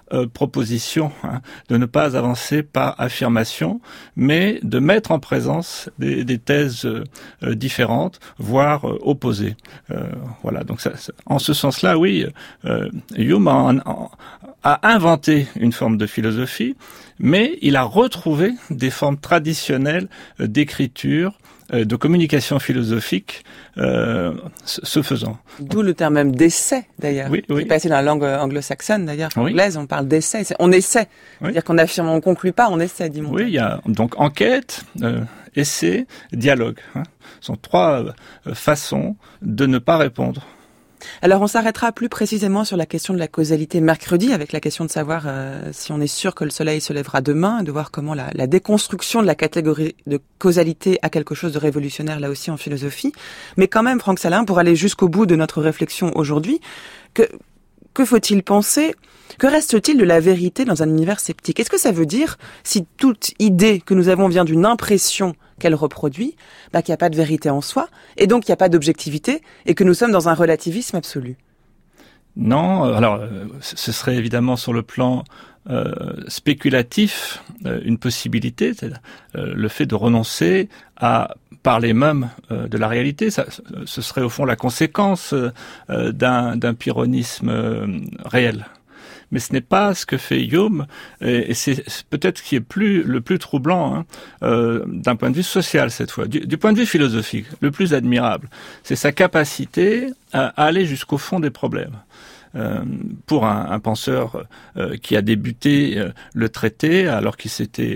proposition, de ne pas avancer par affirmation, mais de mettre en présence des thèses différentes, voire opposées. Voilà. Donc, en ce sens-là, oui, Hume a inventé une forme de philosophie, mais il a retrouvé des formes traditionnelles d'écriture, de communication philosophique, ce faisant. D'où le terme même d'essai, d'ailleurs. Oui, oui. Qui est passé dans la langue anglo-saxonne, d'ailleurs. Oui. Anglaise, on parle d'essai. On essaie. Oui. C'est-à-dire qu'on affirme, on conclut pas, on essaie, dis-moi. Oui, il y a donc enquête, essai, dialogue. Ce sont trois façons de ne pas répondre. Alors on s'arrêtera plus précisément sur la question de la causalité mercredi, avec la question de savoir si on est sûr que le soleil se lèvera demain, de voir comment la déconstruction de la catégorie de causalité a quelque chose de révolutionnaire là aussi en philosophie. Mais quand même, Franck Salin, pour aller jusqu'au bout de notre réflexion aujourd'hui, que faut-il penser? Que reste-t-il de la vérité dans un univers sceptique? Est-ce que ça veut dire, si toute idée que nous avons vient d'une impression qu'elle reproduit, qu'il n'y a pas de vérité en soi, et donc il n'y a pas d'objectivité, et que nous sommes dans un relativisme absolu? Non, alors ce serait évidemment sur le plan spéculatif une possibilité, c'est le fait de renoncer à parler même de la réalité. Ce serait au fond la conséquence d'un pyrrhonisme réel. Mais ce n'est pas ce que fait Hume, et c'est peut-être ce qui est le plus troublant, d'un point de vue social cette fois. Du point de vue philosophique, le plus admirable, c'est sa capacité à aller jusqu'au fond des problèmes. Pour un penseur qui a débuté le traité alors qu'il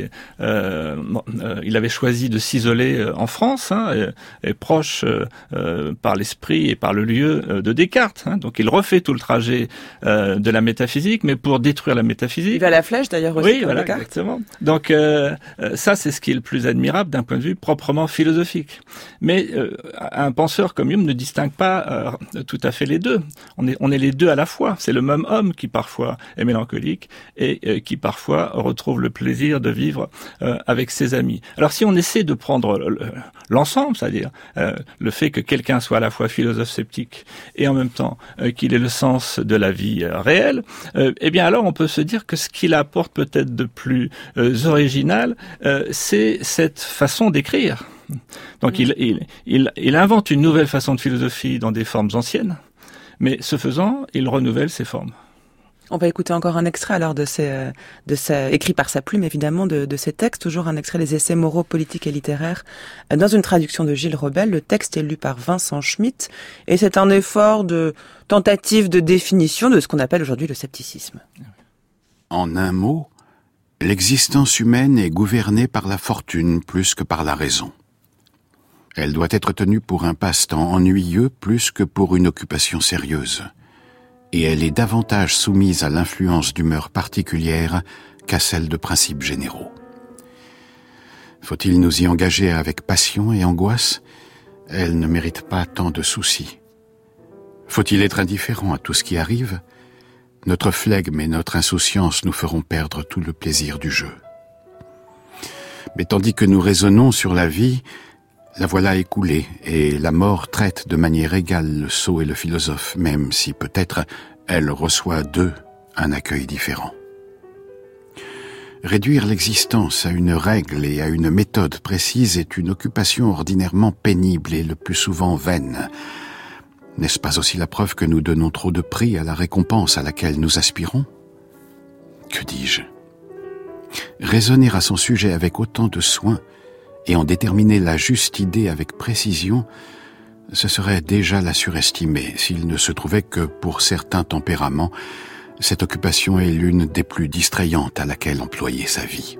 il avait choisi de s'isoler en France, et proche par l'esprit et par le lieu de Descartes. Donc il refait tout le trajet de la métaphysique, mais pour détruire la métaphysique. Il va à la flèche d'ailleurs aussi. Oui, comme voilà, Descartes. exactement. Donc ça, c'est ce qui est le plus admirable d'un point de vue proprement philosophique. Mais un penseur comme Hume ne distingue pas tout à fait les deux. On est les deux à la fois. C'est le même homme qui parfois est mélancolique et qui parfois retrouve le plaisir de vivre avec ses amis. Alors si on essaie de prendre l'ensemble, c'est-à-dire le fait que quelqu'un soit à la fois philosophe sceptique et en même temps qu'il ait le sens de la vie réelle, eh bien alors on peut se dire que ce qu'il apporte peut-être de plus original, c'est cette façon d'écrire. Donc il invente une nouvelle façon de philosophie dans des formes anciennes. Mais ce faisant, il renouvelle ses formes. On va écouter encore un extrait alors écrit par sa plume évidemment de ces textes, toujours un extrait des essais moraux, politiques et littéraires, dans une traduction de Gilles Rebel. Le texte est lu par Vincent Schmitt et c'est un effort de tentative de définition de ce qu'on appelle aujourd'hui le scepticisme. En un mot, l'existence humaine est gouvernée par la fortune plus que par la raison. Elle doit être tenue pour un passe-temps ennuyeux plus que pour une occupation sérieuse. Et elle est davantage soumise à l'influence d'humeurs particulières qu'à celle de principes généraux. Faut-il nous y engager avec passion et angoisse? Elle ne mérite pas tant de soucis. Faut-il être indifférent à tout ce qui arrive? Notre flegme et notre insouciance nous feront perdre tout le plaisir du jeu. Mais tandis que nous raisonnons sur la vie, la voilà écoulée, et la mort traite de manière égale le sot et le philosophe, même si peut-être elle reçoit d'eux un accueil différent. Réduire l'existence à une règle et à une méthode précise est une occupation ordinairement pénible et le plus souvent vaine. N'est-ce pas aussi la preuve que nous donnons trop de prix à la récompense à laquelle nous aspirons? Que dis-je? Raisonner à son sujet avec autant de soin et en déterminer la juste idée avec précision, ce serait déjà la surestimer s'il ne se trouvait que pour certains tempéraments, cette occupation est l'une des plus distrayantes à laquelle employer sa vie.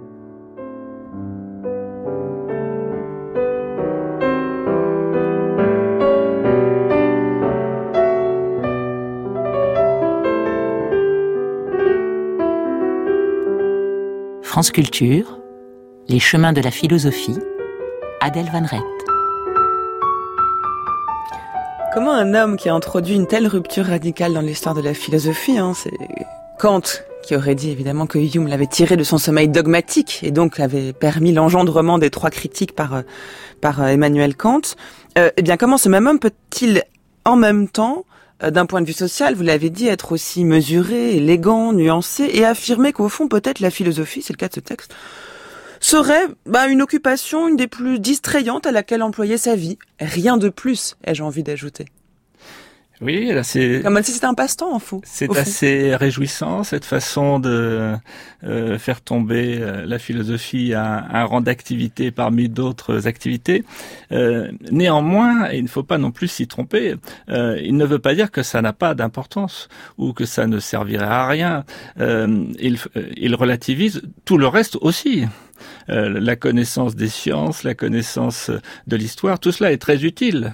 France Culture, les chemins de la philosophie, Adèle Van Rett. Comment un homme qui a introduit une telle rupture radicale dans l'histoire de la philosophie, c'est Kant qui aurait dit évidemment que Hume l'avait tiré de son sommeil dogmatique et donc avait permis l'engendrement des trois critiques par Emmanuel Kant, eh bien comment ce même homme peut-il en même temps d'un point de vue social, vous l'avez dit, être aussi mesuré, élégant, nuancé, et affirmer qu'au fond, peut-être la philosophie, c'est le cas de ce texte, serait une occupation, une des plus distrayantes à laquelle employer sa vie. Rien de plus, ai-je envie d'ajouter. Oui, là c'est... Comme si c'était un passe-temps, en fond. C'est assez réjouissant, cette façon de faire tomber la philosophie à un rang d'activité parmi d'autres activités. Néanmoins, il ne faut pas non plus s'y tromper, il ne veut pas dire que ça n'a pas d'importance ou que ça ne servirait à rien. Il relativise tout le reste aussi. La connaissance des sciences, la connaissance de l'histoire, tout cela est très utile.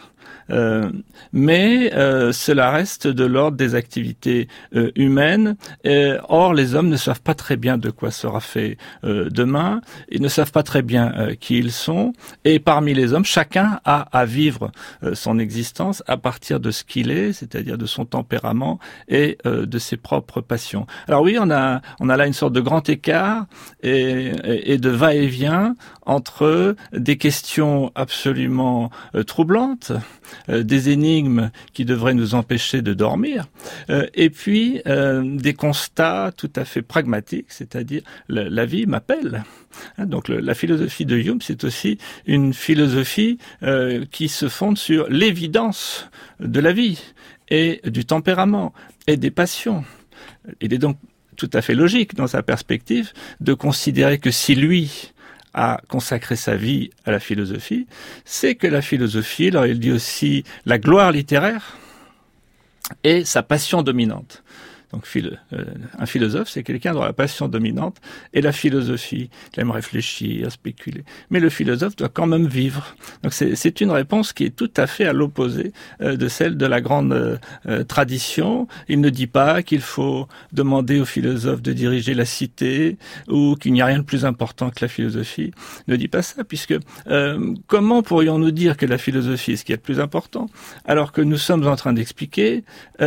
Mais cela reste de l'ordre des activités humaines. Or, les hommes ne savent pas très bien de quoi sera fait demain. Ils ne savent pas très bien qui ils sont. Et parmi les hommes, chacun a à vivre son existence à partir de ce qu'il est, c'est-à-dire de son tempérament et de ses propres passions. Alors oui, on a là une sorte de grand écart et de va-et-vient entre des questions absolument troublantes, des énigmes qui devraient nous empêcher de dormir, et puis des constats tout à fait pragmatiques, c'est-à-dire la vie m'appelle. Donc la philosophie de Hume, c'est aussi une philosophie qui se fonde sur l'évidence de la vie et du tempérament et des passions. Il est donc tout à fait logique dans sa perspective de considérer que si lui a consacré sa vie à la philosophie, c'est que la philosophie, alors il dit aussi la gloire littéraire, est sa passion dominante. Donc un philosophe, c'est quelqu'un dont la passion dominante est la philosophie. Il aime réfléchir, spéculer. Mais le philosophe doit quand même vivre. Donc c'est une réponse qui est tout à fait à l'opposé de celle de la grande tradition. Il ne dit pas qu'il faut demander au philosophe de diriger la cité ou qu'il n'y a rien de plus important que la philosophie. Il ne dit pas ça, puisque comment pourrions-nous dire que la philosophie est ce qui est le plus important alors que nous sommes en train d'expliquer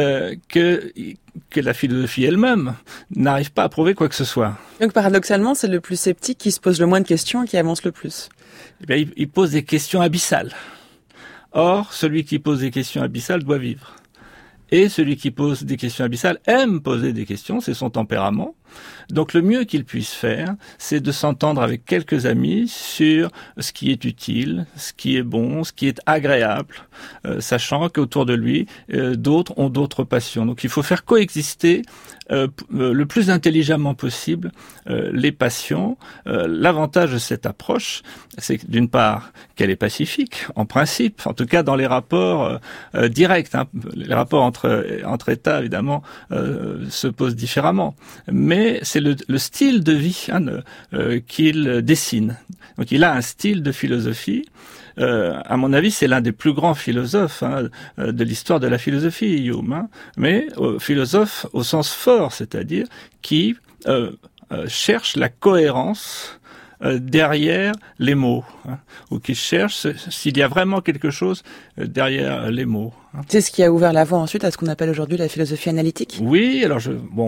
que la philosophie elle-même n'arrive pas à prouver quoi que ce soit. Donc paradoxalement, c'est le plus sceptique qui se pose le moins de questions et qui avance le plus. Eh bien, il pose des questions abyssales. Or, celui qui pose des questions abyssales doit vivre. Et celui qui pose des questions abyssales aime poser des questions, c'est son tempérament. Donc le mieux qu'il puisse faire, c'est de s'entendre avec quelques amis sur ce qui est utile, ce qui est bon, ce qui est agréable, sachant qu'autour de lui, d'autres ont d'autres passions. Donc il faut faire coexister le plus intelligemment possible les passions. L'avantage de cette approche, c'est d'une part qu'elle est pacifique, en principe, en tout cas dans les rapports directs. Les rapports entre États, évidemment, se posent différemment. Mais c'est le style de vie qu'il dessine. Donc il a un style de philosophie. À mon avis, c'est l'un des plus grands philosophes de l'histoire de la philosophie, Hume. Mais philosophe au sens fort, c'est-à-dire qui cherche la cohérence derrière les mots, ou qui cherche s'il y a vraiment quelque chose derrière les mots. C'est ce qui a ouvert la voie ensuite à ce qu'on appelle aujourd'hui la philosophie analytique. Oui, alors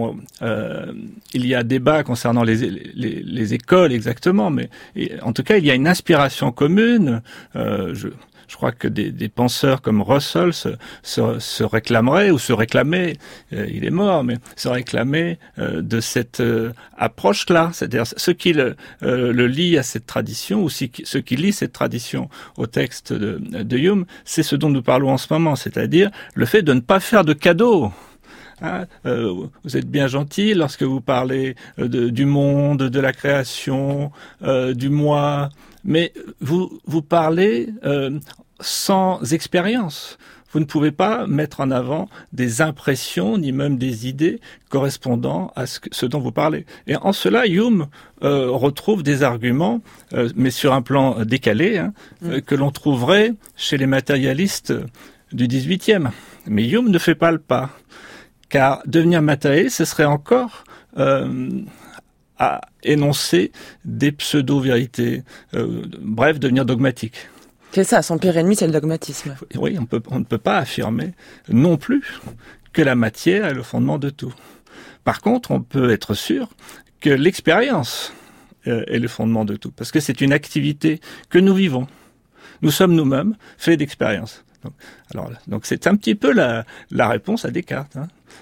il y a débat concernant les écoles exactement, mais en tout cas il y a une inspiration commune. Je crois que des penseurs comme Russell se réclameraient, ou se réclamaient, il est mort, mais se réclamaient de cette approche-là. C'est-à-dire ceux qui le lient à cette tradition, ou ceux qui lisent cette tradition au texte de Hume, c'est ce dont nous parlons en ce moment, c'est-à-dire le fait de ne pas faire de cadeaux. Vous êtes bien gentil lorsque vous parlez du monde, de la création, du moi, mais vous parlez sans expérience. Vous ne pouvez pas mettre en avant des impressions ni même des idées correspondant à ce dont vous parlez. Et en cela, Hume retrouve des arguments, mais sur un plan décalé, que l'on trouverait chez les matérialistes du XVIIIe. Mais Hume ne fait pas le pas. Car devenir matérialiste, ce serait encore à énoncer des pseudo-vérités. Bref, devenir dogmatique. C'est ça, son pire ennemi, c'est le dogmatisme. Oui, on ne peut pas affirmer non plus que la matière est le fondement de tout. Par contre, on peut être sûr que l'expérience est le fondement de tout, parce que c'est une activité que nous vivons. Nous sommes nous-mêmes faits d'expérience. Donc c'est un petit peu la réponse à Descartes.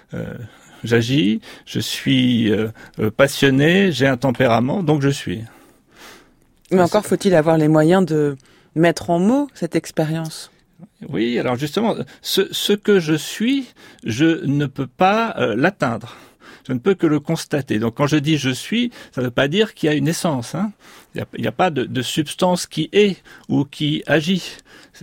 J'agis, je suis passionné, j'ai un tempérament, donc je suis. Mais encore faut-il avoir les moyens de mettre en mots cette expérience. Oui, alors justement, ce que je suis, je ne peux pas l'atteindre. Je ne peux que le constater. Donc quand je dis je suis, ça ne veut pas dire qu'il y a une essence. Il n'y a pas de substance qui est ou qui agit.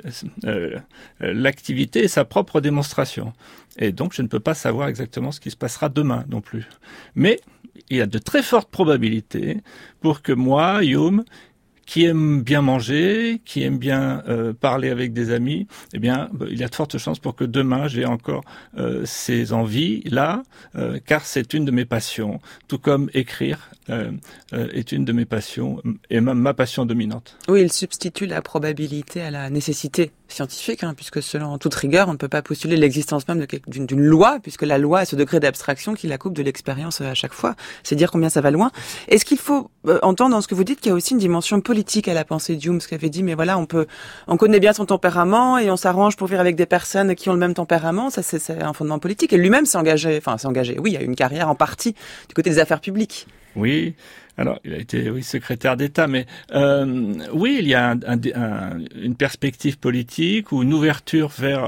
L'activité est sa propre démonstration. Et donc je ne peux pas savoir exactement ce qui se passera demain non plus. Mais il y a de très fortes probabilités pour que moi, Hume, qui aime bien manger, qui aime bien parler avec des amis, eh bien, il y a de fortes chances pour que demain j'ai encore ces envies-là, car c'est une de mes passions, tout comme écrire est une de mes passions et même ma passion dominante. Oui, il substitue la probabilité à la nécessité scientifique, puisque selon toute rigueur, on ne peut pas postuler l'existence même d'une loi, puisque la loi a ce degré d'abstraction qui la coupe de l'expérience à chaque fois. C'est dire combien ça va loin. Est-ce qu'il faut entendre dans ce que vous dites qu'il y a aussi une dimension politique à la pensée d'Hume, ce qu'avait dit, mais voilà, on connaît bien son tempérament et on s'arrange pour vivre avec des personnes qui ont le même tempérament. Ça, c'est un fondement politique. Et lui-même s'est engagé, oui, il y a une carrière en partie du côté des affaires publiques. Oui. Alors, il a été, secrétaire d'État, mais oui, il y a une perspective politique ou une ouverture vers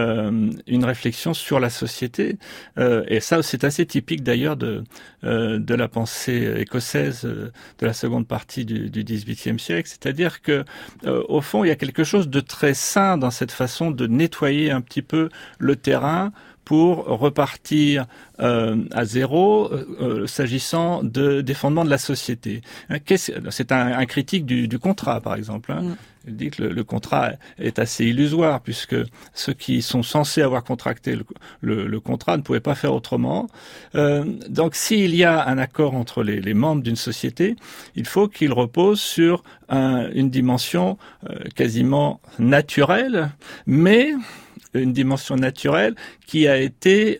une réflexion sur la société, et ça, c'est assez typique d'ailleurs de la pensée écossaise de la seconde partie du XVIIIe siècle. C'est-à-dire que, au fond, il y a quelque chose de très sain dans cette façon de nettoyer un petit peu le terrain pour repartir à zéro s'agissant des fondements de la société. C'est un critique du contrat, par exemple. Il dit que le contrat est assez illusoire, puisque ceux qui sont censés avoir contracté le contrat ne pouvaient pas faire autrement. Donc s'il y a un accord entre les membres d'une société, il faut qu'il repose sur une dimension quasiment naturelle, mais une dimension naturelle qui a été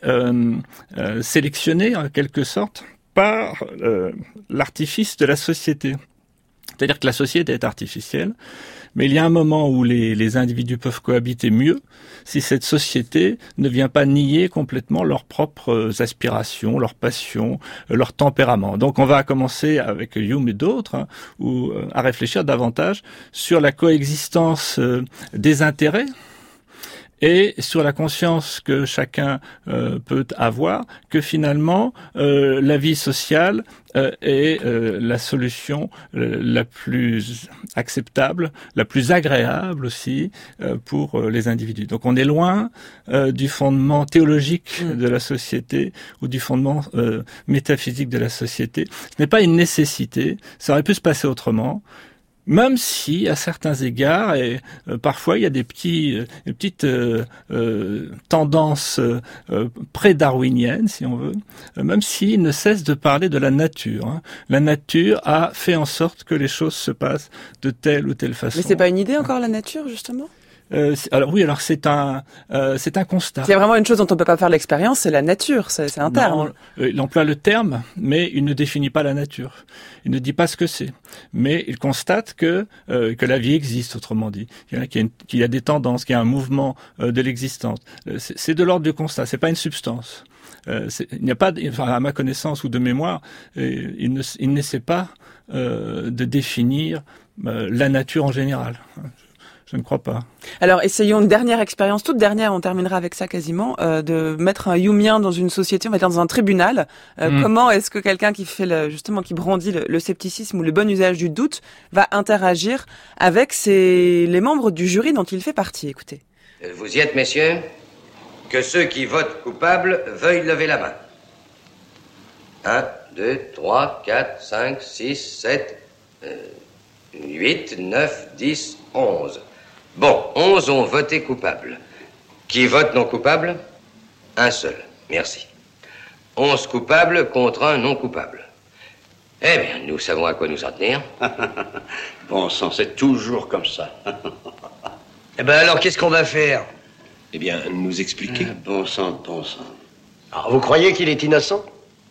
sélectionnée en quelque sorte par l'artifice de la société. C'est-à-dire que la société est artificielle, mais il y a un moment où les individus peuvent cohabiter mieux si cette société ne vient pas nier complètement leurs propres aspirations, leurs passions, leur tempérament. Donc on va commencer avec Hume et d'autres à réfléchir davantage sur la coexistence des intérêts et sur la conscience que chacun peut avoir, que finalement la vie sociale est la solution la plus acceptable, la plus agréable aussi pour les individus. Donc on est loin du fondement théologique de la société ou du fondement métaphysique de la société. Ce n'est pas une nécessité, ça aurait pu se passer autrement. Même si, à certains égards, et parfois il y a des petites tendances pré-darwiniennes, si on veut, même s'il ne cesse de parler de la nature. La nature a fait en sorte que les choses se passent de telle ou telle façon. Mais c'est pas une idée encore, la nature, justement ? Alors c'est un constat. Il y a vraiment une chose dont on peut pas faire l'expérience, c'est la nature, c'est un terme. Il emploie le terme, mais il ne définit pas la nature. Il ne dit pas ce que c'est. Mais il constate que la vie existe, autrement dit. Qu'il y a des tendances, qu'il y a un mouvement de l'existence. C'est de l'ordre du constat, c'est pas une substance. Il n'y a pas, à ma connaissance ou de mémoire, il n'essaie pas de définir la nature en général. Je ne crois pas. Alors, essayons une dernière expérience, toute dernière, on terminera avec ça quasiment, de mettre un Humien dans une société, on va dire dans un tribunal. Comment est-ce que quelqu'un qui fait qui brandit le scepticisme ou le bon usage du doute va interagir avec les membres du jury dont il fait partie? Écoutez. Vous y êtes, messieurs? Que ceux qui votent coupables veuillent lever la main. 1, 2, 3, 4, 5, 6, 7, 8, 9, 10, 11. Bon, 11 ont voté coupable. Qui vote non coupable? Un seul. Merci. 11 coupables contre un non coupable. Eh bien, nous savons à quoi nous en tenir. Bon sang, c'est toujours comme ça. Eh bien alors, qu'est-ce qu'on va faire? Eh bien, nous expliquer. Bon sang. Alors, vous croyez qu'il est innocent?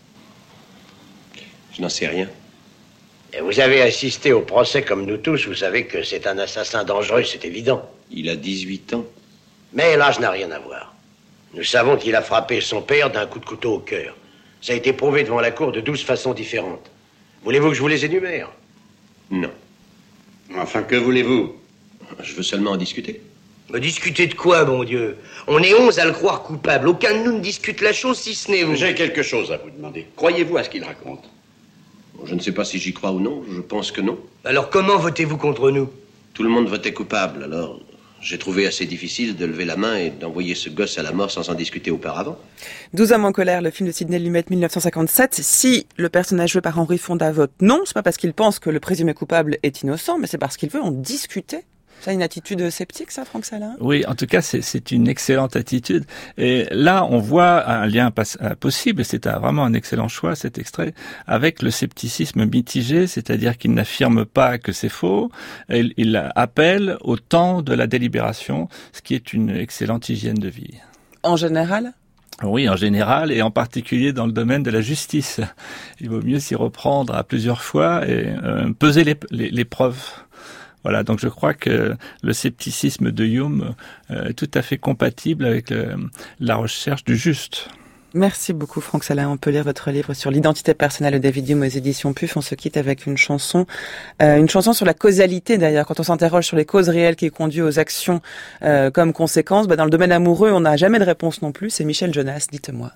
Je n'en sais rien. Et vous avez assisté au procès comme nous tous, vous savez que c'est un assassin dangereux, c'est évident. Il a 18 ans. Mais l'âge n'a rien à voir. Nous savons qu'il a frappé son père d'un coup de couteau au cœur. Ça a été prouvé devant la cour de 12 façons différentes. Voulez-vous que je vous les énumère? Non. Enfin, que voulez-vous? Je veux seulement en discuter. Mais discuter de quoi, bon Dieu? On est 11 à le croire coupable. Aucun de nous ne discute la chose si ce n'est vous. J'ai quelque chose à vous demander. Croyez-vous à ce qu'il raconte? Je ne sais pas si j'y crois ou non. Je pense que non. Alors comment votez-vous contre nous? Tout le monde votait coupable, alors j'ai trouvé assez difficile de lever la main et d'envoyer ce gosse à la mort sans en discuter auparavant. 12 hommes en colère, le film de Sidney Lumet 1957. Si le personnage joué par Henry Fonda vote non, c'est pas parce qu'il pense que le présumé coupable est innocent, mais c'est parce qu'il veut en discuter. C'est une attitude sceptique, ça, Franck Salin? Oui, en tout cas, c'est une excellente attitude. Et là, on voit un lien possible, et c'est vraiment un excellent choix, cet extrait, avec le scepticisme mitigé, c'est-à-dire qu'il n'affirme pas que c'est faux, il appelle au temps de la délibération, ce qui est une excellente hygiène de vie. En général? Oui, en général, et en particulier dans le domaine de la justice. Il vaut mieux s'y reprendre à plusieurs fois et peser les preuves. Voilà, donc je crois que le scepticisme de Hume est tout à fait compatible avec la recherche du juste. Merci beaucoup Franck Salin. On peut lire votre livre sur l'identité personnelle de David Hume aux éditions PUF. On se quitte avec une chanson sur la causalité d'ailleurs. Quand on s'interroge sur les causes réelles qui conduisent aux actions comme conséquence, dans le domaine amoureux, on n'a jamais de réponse non plus. C'est Michel Jonas, dites-moi.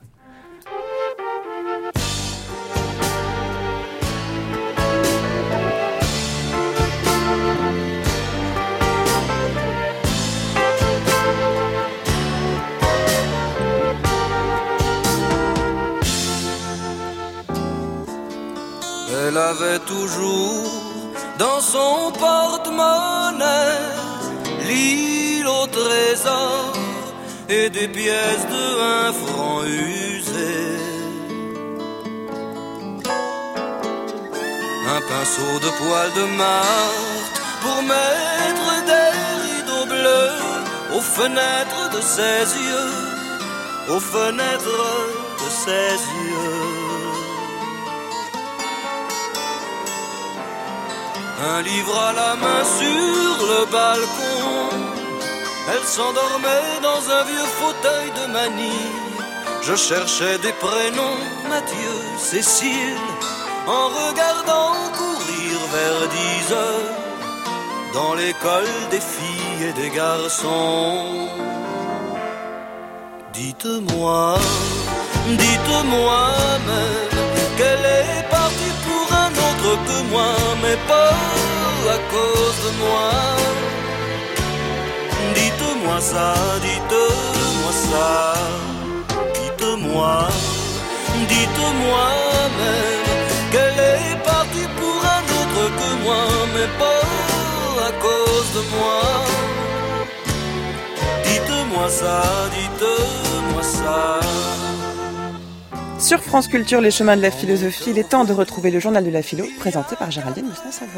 Elle avait toujours dans son porte-monnaie l'île au trésor et des pièces de 1 franc usées. Un pinceau de poil de Marthe pour mettre des rideaux bleus aux fenêtres de ses yeux, aux fenêtres de ses yeux. Un livre à la main sur le balcon, elle s'endormait dans un vieux fauteuil de manille. Je cherchais des prénoms, Mathieu, Cécile, en regardant courir vers 10 heures dans l'école des filles et des garçons. Dites-moi même qu'elle est partie pour un autre que moi, mais pas à cause de moi. Dites-moi ça, dites-moi ça. Dites-moi même qu'elle est partie pour un autre que moi, mais pas à cause de moi. Dites-moi ça, dites-moi ça. Sur France Culture, les chemins de la philosophie, il est temps de retrouver le journal de la philo, présenté par Géraldine Mosna-Savoie.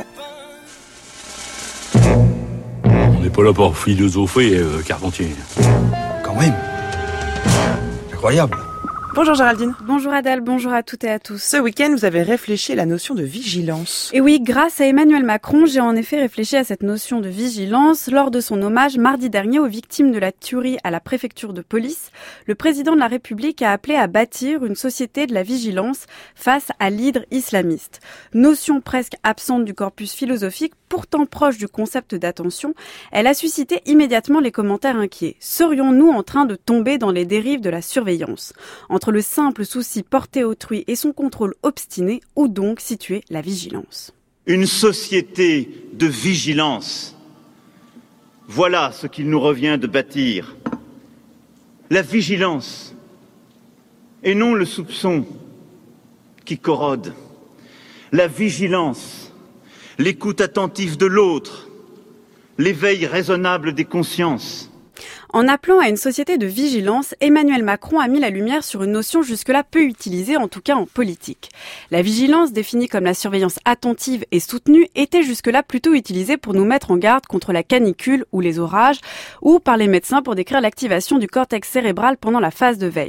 On n'est pas là pour philosopher, Carpentier. Quand même. Incroyable. Bonjour Géraldine. Bonjour Adèle, bonjour à toutes et à tous. Ce week-end, vous avez réfléchi à la notion de vigilance. Et oui, grâce à Emmanuel Macron, j'ai en effet réfléchi à cette notion de vigilance lors de son hommage mardi dernier aux victimes de la tuerie à la préfecture de police. Le président de la République a appelé à bâtir une société de la vigilance face à l'hydre islamiste. Notion presque absente du corpus philosophique, pourtant proche du concept d'attention, elle a suscité immédiatement les commentaires inquiets. Serions-nous en train de tomber dans les dérives de la surveillance ? Entre le simple souci porté autrui et son contrôle obstiné, où donc situer la vigilance ? Une société de vigilance. Voilà ce qu'il nous revient de bâtir. La vigilance, et non le soupçon qui corrode. La vigilance, l'écoute attentive de l'autre, l'éveil raisonnable des consciences. En appelant à une société de vigilance, Emmanuel Macron a mis la lumière sur une notion jusque-là peu utilisée, en tout cas en politique. La vigilance, définie comme la surveillance attentive et soutenue, était jusque-là plutôt utilisée pour nous mettre en garde contre la canicule ou les orages, ou par les médecins pour décrire l'activation du cortex cérébral pendant la phase de veille.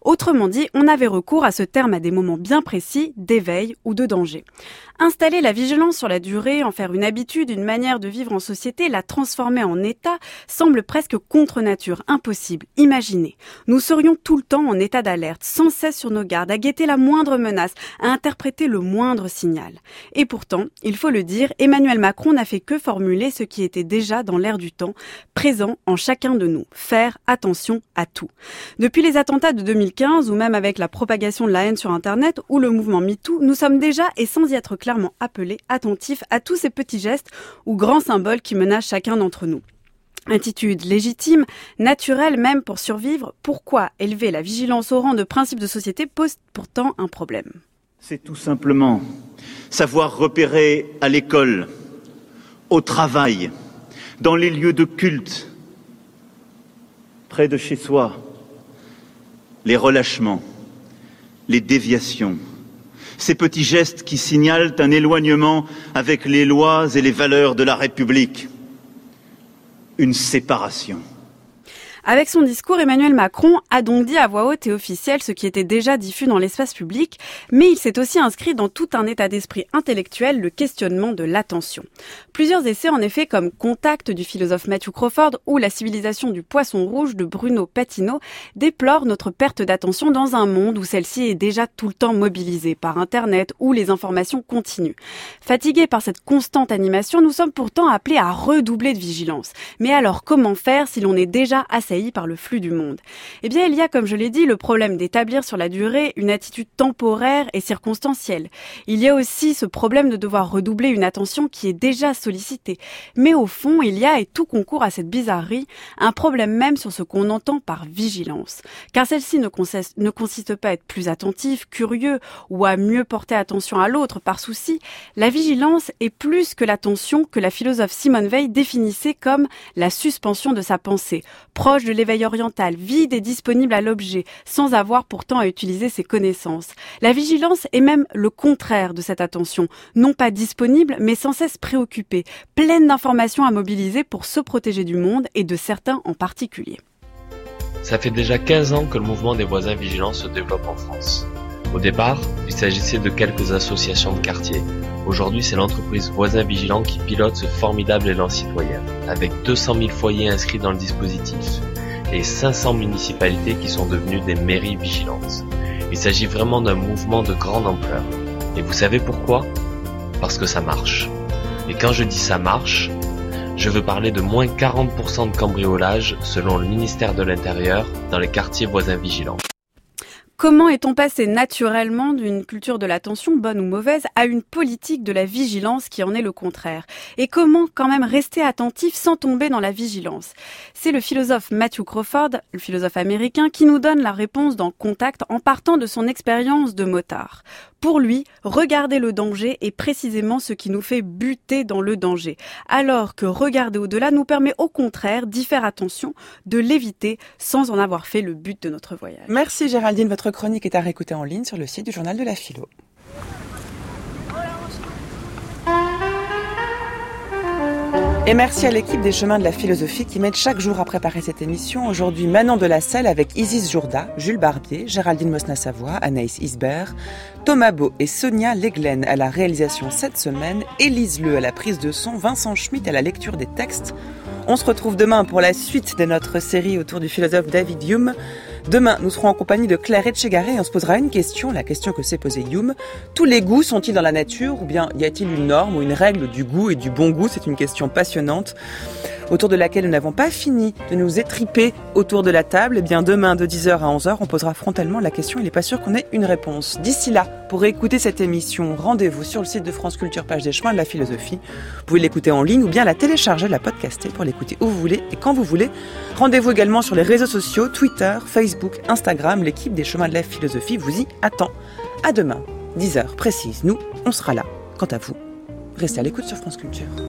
Autrement dit, on avait recours à ce terme à des moments bien précis d'éveil ou de danger. Installer la vigilance sur la durée, en faire une habitude, une manière de vivre en société, la transformer en état, semble presque contre nature, impossible. Imaginez, nous serions tout le temps en état d'alerte, sans cesse sur nos gardes, à guetter la moindre menace, à interpréter le moindre signal. Et pourtant, il faut le dire, Emmanuel Macron n'a fait que formuler ce qui était déjà dans l'air du temps, présent en chacun de nous, faire attention à tout. Depuis les attentats de 2015, ou même avec la propagation de la haine sur Internet, ou le mouvement MeToo, nous sommes déjà, et sans y être clairement appelés, attentifs à tous ces petits gestes ou grands symboles qui menacent chacun d'entre nous. Attitude légitime, naturelle même pour survivre, pourquoi élever la vigilance au rang de principe de société pose pourtant un problème? C'est tout simplement savoir repérer à l'école, au travail, dans les lieux de culte, près de chez soi, les relâchements, les déviations, ces petits gestes qui signalent un éloignement avec les lois et les valeurs de la République, une séparation. Avec son discours, Emmanuel Macron a donc dit à voix haute et officielle ce qui était déjà diffus dans l'espace public, mais il s'est aussi inscrit dans tout un état d'esprit intellectuel, le questionnement de l'attention. Plusieurs essais en effet comme Contact du philosophe Matthew Crawford ou La civilisation du poisson rouge de Bruno Patino déplorent notre perte d'attention dans un monde où celle-ci est déjà tout le temps mobilisée par Internet où les informations continuent. Fatigués par cette constante animation, nous sommes pourtant appelés à redoubler de vigilance. Mais alors comment faire si l'on est déjà assailli par le flux du monde? Eh bien, il y a, comme je l'ai dit, le problème d'établir sur la durée une attitude temporaire et circonstancielle. Il y a aussi ce problème de devoir redoubler une attention qui est déjà sollicitée. Mais au fond, il y a, et tout concourt à cette bizarrerie, un problème même sur ce qu'on entend par vigilance. Car celle-ci ne consiste pas à être plus attentif, curieux ou à mieux porter attention à l'autre par souci. La vigilance est plus que l'attention que la philosophe Simone Veil définissait comme la suspension de sa pensée, proche de l'éveil oriental, vide et disponible à l'objet, sans avoir pourtant à utiliser ses connaissances. La vigilance est même le contraire de cette attention, non pas disponible, mais sans cesse préoccupée, pleine d'informations à mobiliser pour se protéger du monde et de certains en particulier. Ça fait déjà 15 ans que le mouvement des voisins vigilants se développe en France. Au départ, il s'agissait de quelques associations de quartier. Aujourd'hui, c'est l'entreprise Voisins Vigilants qui pilote ce formidable élan citoyen, avec 200 000 foyers inscrits dans le dispositif et 500 municipalités qui sont devenues des mairies vigilantes. Il s'agit vraiment d'un mouvement de grande ampleur. Et vous savez pourquoi? Parce que ça marche. Et quand je dis ça marche, je veux parler de moins 40% de cambriolage selon le ministère de l'Intérieur dans les quartiers voisins vigilants. Comment est-on passé naturellement d'une culture de l'attention, bonne ou mauvaise, à une politique de la vigilance qui en est le contraire? Et comment quand même rester attentif sans tomber dans la vigilance? C'est le philosophe Matthew Crawford, le philosophe américain, qui nous donne la réponse dans Contact en partant de son expérience de motard. Pour lui, regarder le danger est précisément ce qui nous fait buter dans le danger, alors que regarder au-delà nous permet au contraire d'y faire attention, de l'éviter sans en avoir fait le but de notre voyage. Merci Géraldine, votre chronique est à réécouter en ligne sur le site du Journal de la Philo. Et merci à l'équipe des Chemins de la Philosophie qui m'aide chaque jour à préparer cette émission. Aujourd'hui, Manon de la Selle avec Isis Jourda, Jules Barbier, Géraldine Mosna-Savoie, Anaïs Isbert, Thomas Beau et Sonia Leglen à la réalisation cette semaine, Élise Leu à la prise de son, Vincent Schmitt à la lecture des textes. On se retrouve demain pour la suite de notre série autour du philosophe David Hume. Demain, nous serons en compagnie de Claire Etchegaray et on se posera une question, la question que s'est posée Hume. Tous les goûts sont-ils dans la nature ou bien y a-t-il une norme ou une règle du goût et du bon goût? C'est une question passionnante autour de laquelle nous n'avons pas fini de nous étriper autour de la table. Eh bien, demain, de 10h à 11h, on posera frontalement la question. Il n'est pas sûr qu'on ait une réponse. D'ici là, pour écouter cette émission, rendez-vous sur le site de France Culture, page des Chemins de la Philosophie. Vous pouvez l'écouter en ligne ou bien la télécharger, la podcaster pour l'écouter où vous voulez et quand vous voulez. Rendez-vous également sur les réseaux sociaux, Twitter, Facebook, Instagram. L'équipe des Chemins de la Philosophie vous y attend. À demain, 10h précise. Nous, on sera là. Quant à vous, restez à l'écoute sur France Culture.